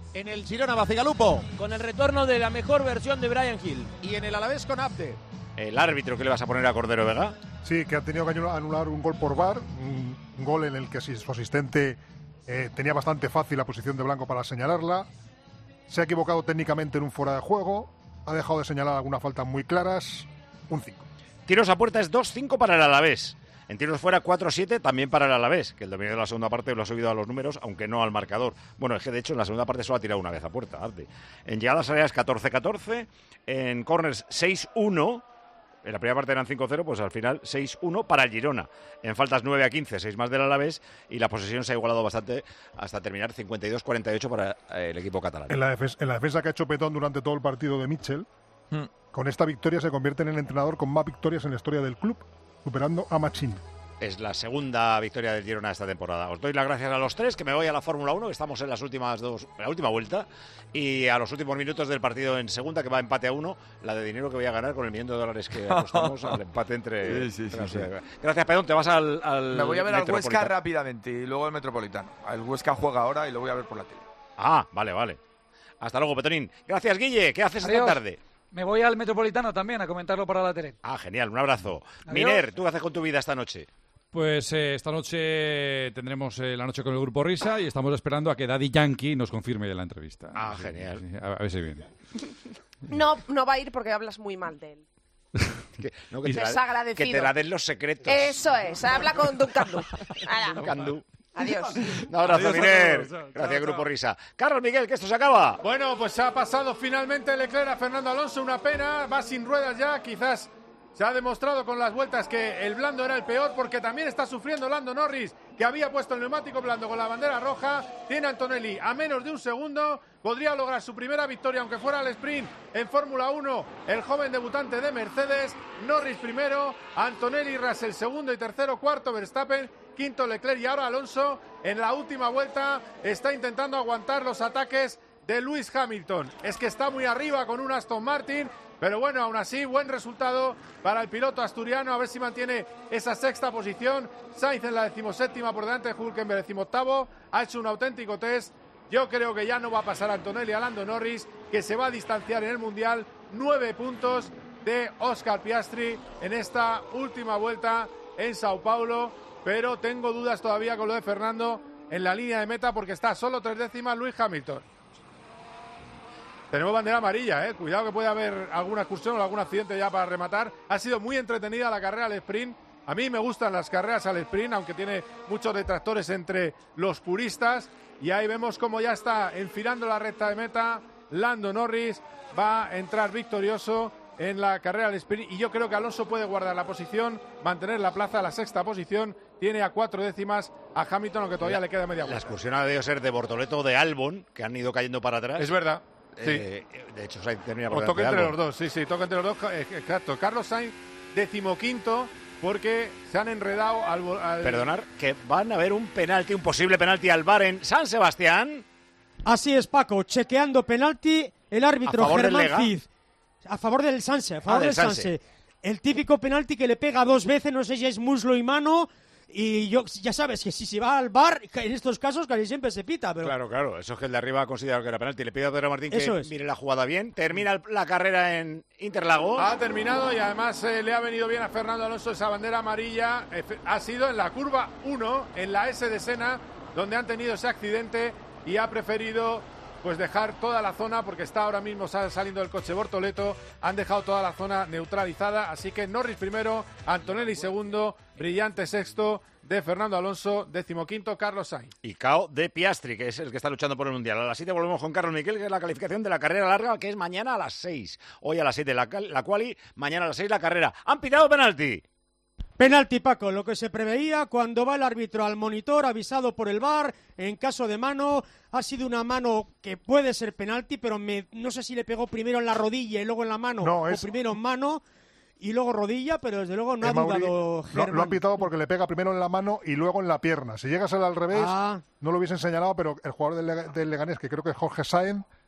En el Girona, Bacigalupo. Con el retorno de la mejor versión de Bryan Gil. Y en el Alavés con Abde. ¿El árbitro que le vas a poner a Cordero Vega? Sí, que ha tenido que anular un gol por VAR, un gol en el que su asistente tenía bastante fácil la posición de Blanco para señalarla. Se ha equivocado técnicamente en un fuera de juego, ha dejado de señalar algunas faltas muy claras, un 5. Tiros a puerta es 2-5 para el Alavés. En tiros fuera 4-7 también para el Alavés, que el dominio de la segunda parte lo ha subido a los números, aunque no al marcador. Bueno, es que de hecho en la segunda parte solo ha tirado una vez a puerta. Abde. En llegadas áreas 14-14, en corners 6-1. En la primera parte eran 5-0, pues al final 6-1 para el Girona. En faltas 9-15, 6 más del Alavés, y la posesión se ha igualado bastante hasta terminar 52-48 para el equipo catalán. En la defensa que ha hecho Petón durante todo el partido de Mitchell, con esta victoria se convierte en el entrenador con más victorias en la historia del club, superando a Machín. Es la segunda victoria del Girona esta temporada. Os doy las gracias a los tres, que me voy a la Fórmula 1, que estamos en las últimas en la última vuelta, y a los últimos minutos del partido en segunda, que va empate a 1, la de dinero que voy a ganar con el $1.000.000 que apostamos al empate entre... Sí. Gracias, Pedón, te vas al Me voy a ver al Huesca rápidamente y luego al Metropolitano. El Huesca juega ahora y lo voy a ver por la tele. Ah, vale. Hasta luego, Petonín. Gracias, Guille. ¿Qué haces esta tarde? Me voy al Metropolitano también a comentarlo para la tele. Ah, genial, un abrazo. Adiós. Miner, ¿tú qué haces con tu vida esta noche? Pues esta noche tendremos la noche con el Grupo Risa y estamos esperando a que Daddy Yankee nos confirme la entrevista. Ah, genial. Sí, a ver si viene. No va a ir porque hablas muy mal de él. Desagradecido. Que te la den los secretos. Eso es, habla con Duncan Du. Duncan. Adiós. Un abrazo, Miner. Gracias, Grupo Risa. Carlos Miguel, que esto se acaba. Bueno, pues ha pasado finalmente Leclerc a Fernando Alonso, una pena, va sin ruedas ya, quizás se ha demostrado con las vueltas que el blando era el peor, porque también está sufriendo Lando Norris, que había puesto el neumático blando con la bandera roja. Tiene Antonelli a menos de un segundo, podría lograr su primera victoria, aunque fuera al sprint en Fórmula 1, el joven debutante de Mercedes. Norris primero, Antonelli, Russell segundo y tercero, cuarto Verstappen, quinto Leclerc, y ahora Alonso en la última vuelta está intentando aguantar los ataques de Lewis Hamilton. Es que está muy arriba con un Aston Martin, pero bueno, aún así, buen resultado para el piloto asturiano, a ver si mantiene esa sexta posición. Sainz en la 17ª por delante de Hülkenberg, 18º, ha hecho un auténtico test. Yo creo que ya no va a pasar Antonelli a Lando Norris, que se va a distanciar en el Mundial 9 puntos de Oscar Piastri en esta última vuelta en Sao Paulo, pero tengo dudas todavía con lo de Fernando en la línea de meta, porque está solo 3 décimas Lewis Hamilton. Tenemos bandera amarilla, cuidado que puede haber alguna excursión o algún accidente ya para rematar. Ha sido muy entretenida la carrera al sprint. A mí me gustan las carreras al sprint, aunque tiene muchos detractores entre los puristas. Y ahí vemos cómo ya está enfilando la recta de meta. Lando Norris va a entrar victorioso en la carrera al sprint. Y yo creo que Alonso puede guardar la posición, mantener la plaza, la sexta posición. Tiene a 4 décimas a Hamilton, aunque todavía le queda media vuelta. La excursión ha debido ser de Bortoleto o de Albon, que han ido cayendo para atrás. Es verdad. Sí. De hecho, Sainz termina por toca entre los dos, sí, toca entre los dos, exacto. Carlos Sainz, 15º, porque se han enredado al... Perdonar, que van a ver un posible penalti al VAR en San Sebastián. Así es, Paco, chequeando penalti, el árbitro Germán Cid, a favor del Sanse, a favor del Sanse. El típico penalti que le pega 2 veces, no sé si es muslo y mano. Y ya sabes que si se va al VAR, en estos casos casi siempre se pita. Pero... Claro, eso es que el de arriba ha considerado que era penalti. Le pido a Pedro Martín que mire la jugada bien. Termina la carrera en Interlagos. Ha terminado y además le ha venido bien a Fernando Alonso esa bandera amarilla. Ha sido en la curva 1, en la S de Sena, donde han tenido ese accidente, y ha preferido pues dejar toda la zona, porque está ahora mismo saliendo del coche Bortoleto. Han dejado toda la zona neutralizada, así que Norris primero, Antonelli segundo, brillante sexto de Fernando Alonso, 15º Carlos Sainz. Y KO de Piastri, que es el que está luchando por el Mundial. A las 7 volvemos con Carlos Miquel, que es la calificación de la carrera larga, que es mañana a las 6. Hoy a las 7 la quali, mañana a las 6 la carrera. ¡Han pitado penalti! Penalti, Paco, lo que se preveía cuando va el árbitro al monitor avisado por el VAR, en caso de mano. Ha sido una mano que puede ser penalti, pero no sé si le pegó primero en la rodilla y luego en la mano, o primero en mano y luego rodilla, pero desde luego no ha dudado Germán. Lo han pitado porque le pega primero en la mano y luego en la pierna. Si llega a ser al revés, no lo hubiesen señalado, pero el jugador del Leganés, que creo que es Jorge Sáenz,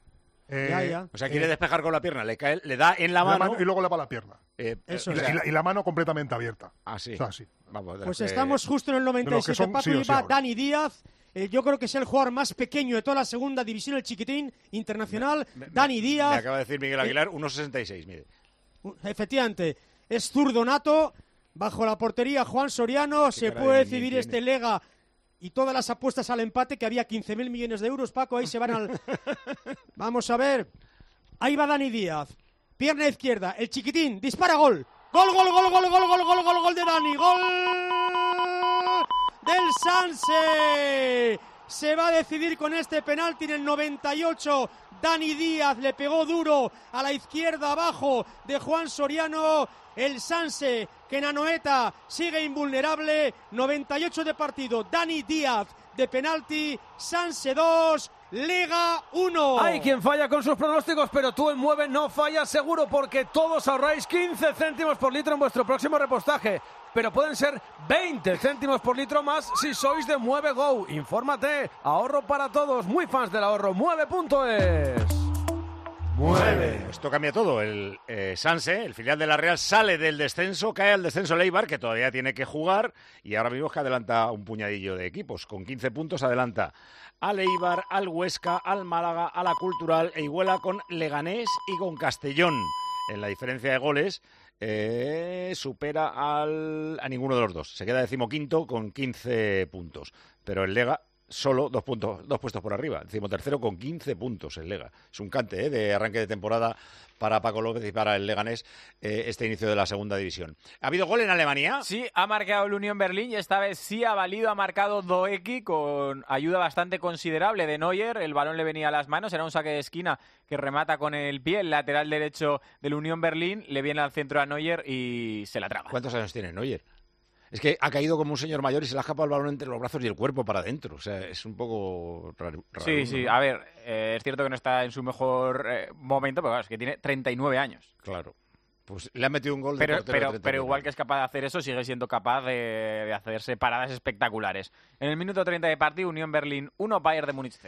O sea, quiere despejar con la pierna, le da en la mano y luego le va la pierna. Eso y la mano completamente abierta. Así. O sea, así. Pues estamos justo en el 97, Paco, y va Dani Díaz. Yo creo que es el jugador más pequeño de toda la segunda división, el chiquitín internacional. Dani Díaz. Me acaba de decir Miguel Aguilar, 1,66 mide. Efectivamente, es zurdo nato. Bajo la portería Juan Soriano. Se puede decidir este Lega y todas las apuestas al empate, que había 15.000 millones de euros, Paco. Ahí se van al... Vamos a ver. Ahí va Dani Díaz. Pierna izquierda. El chiquitín. Dispara, gol. Gol de Dani. Gol del Sanse. Se va a decidir con este penalti en el 98. Dani Díaz le pegó duro a la izquierda abajo de Juan Soriano. El Sanse, que en Anoeta sigue invulnerable. 98 de partido. Dani Díaz de penalti. Sanse 2, Lega 1. Hay quien falla con sus pronósticos, pero tú en Mueve no fallas seguro, porque todos ahorráis 15 céntimos por litro en vuestro próximo repostaje. Pero pueden ser 20 céntimos por litro más si sois de Mueve Go. Infórmate. Ahorro para todos. Muy fans del ahorro. Mueve.es. Mueve. Esto cambia todo. El Sanse, el filial de la Real, sale del descenso, cae al descenso el Eibar, que todavía tiene que jugar, y ahora mismo es que adelanta un puñadillo de equipos. Con 15 puntos adelanta al Eibar, al Huesca, al Málaga, a la Cultural, e iguala con Leganés y con Castellón. En la diferencia de goles supera a ninguno de los dos. Se queda 15º con 15 puntos. Pero el Lega solo dos puestos por arriba. 13º con 15 puntos el Lega. Es un cante de arranque de temporada para Paco López y para el Leganés este inicio de la segunda división. ¿Ha habido gol en Alemania? Sí, ha marcado el Unión Berlín y esta vez sí ha valido. Ha marcado Doeki con ayuda bastante considerable de Neuer. El balón le venía a las manos. Era un saque de esquina que remata con el pie. El lateral derecho del Unión Berlín le viene al centro a Neuer y se la traga. ¿Cuántos años tiene Neuer? Es que ha caído como un señor mayor y se le ha escapado el balón entre los brazos y el cuerpo para adentro. O sea, es un poco raro. Sí. ¿no? A ver, es cierto que no está en su mejor momento, pero claro, es que tiene 39 años. Claro. Pues le ha metido un gol de portero. Pero igual que es capaz de hacer eso, sigue siendo capaz de hacerse paradas espectaculares. En el minuto 30 de partido, Unión Berlín 1, Bayern de Múnich 0.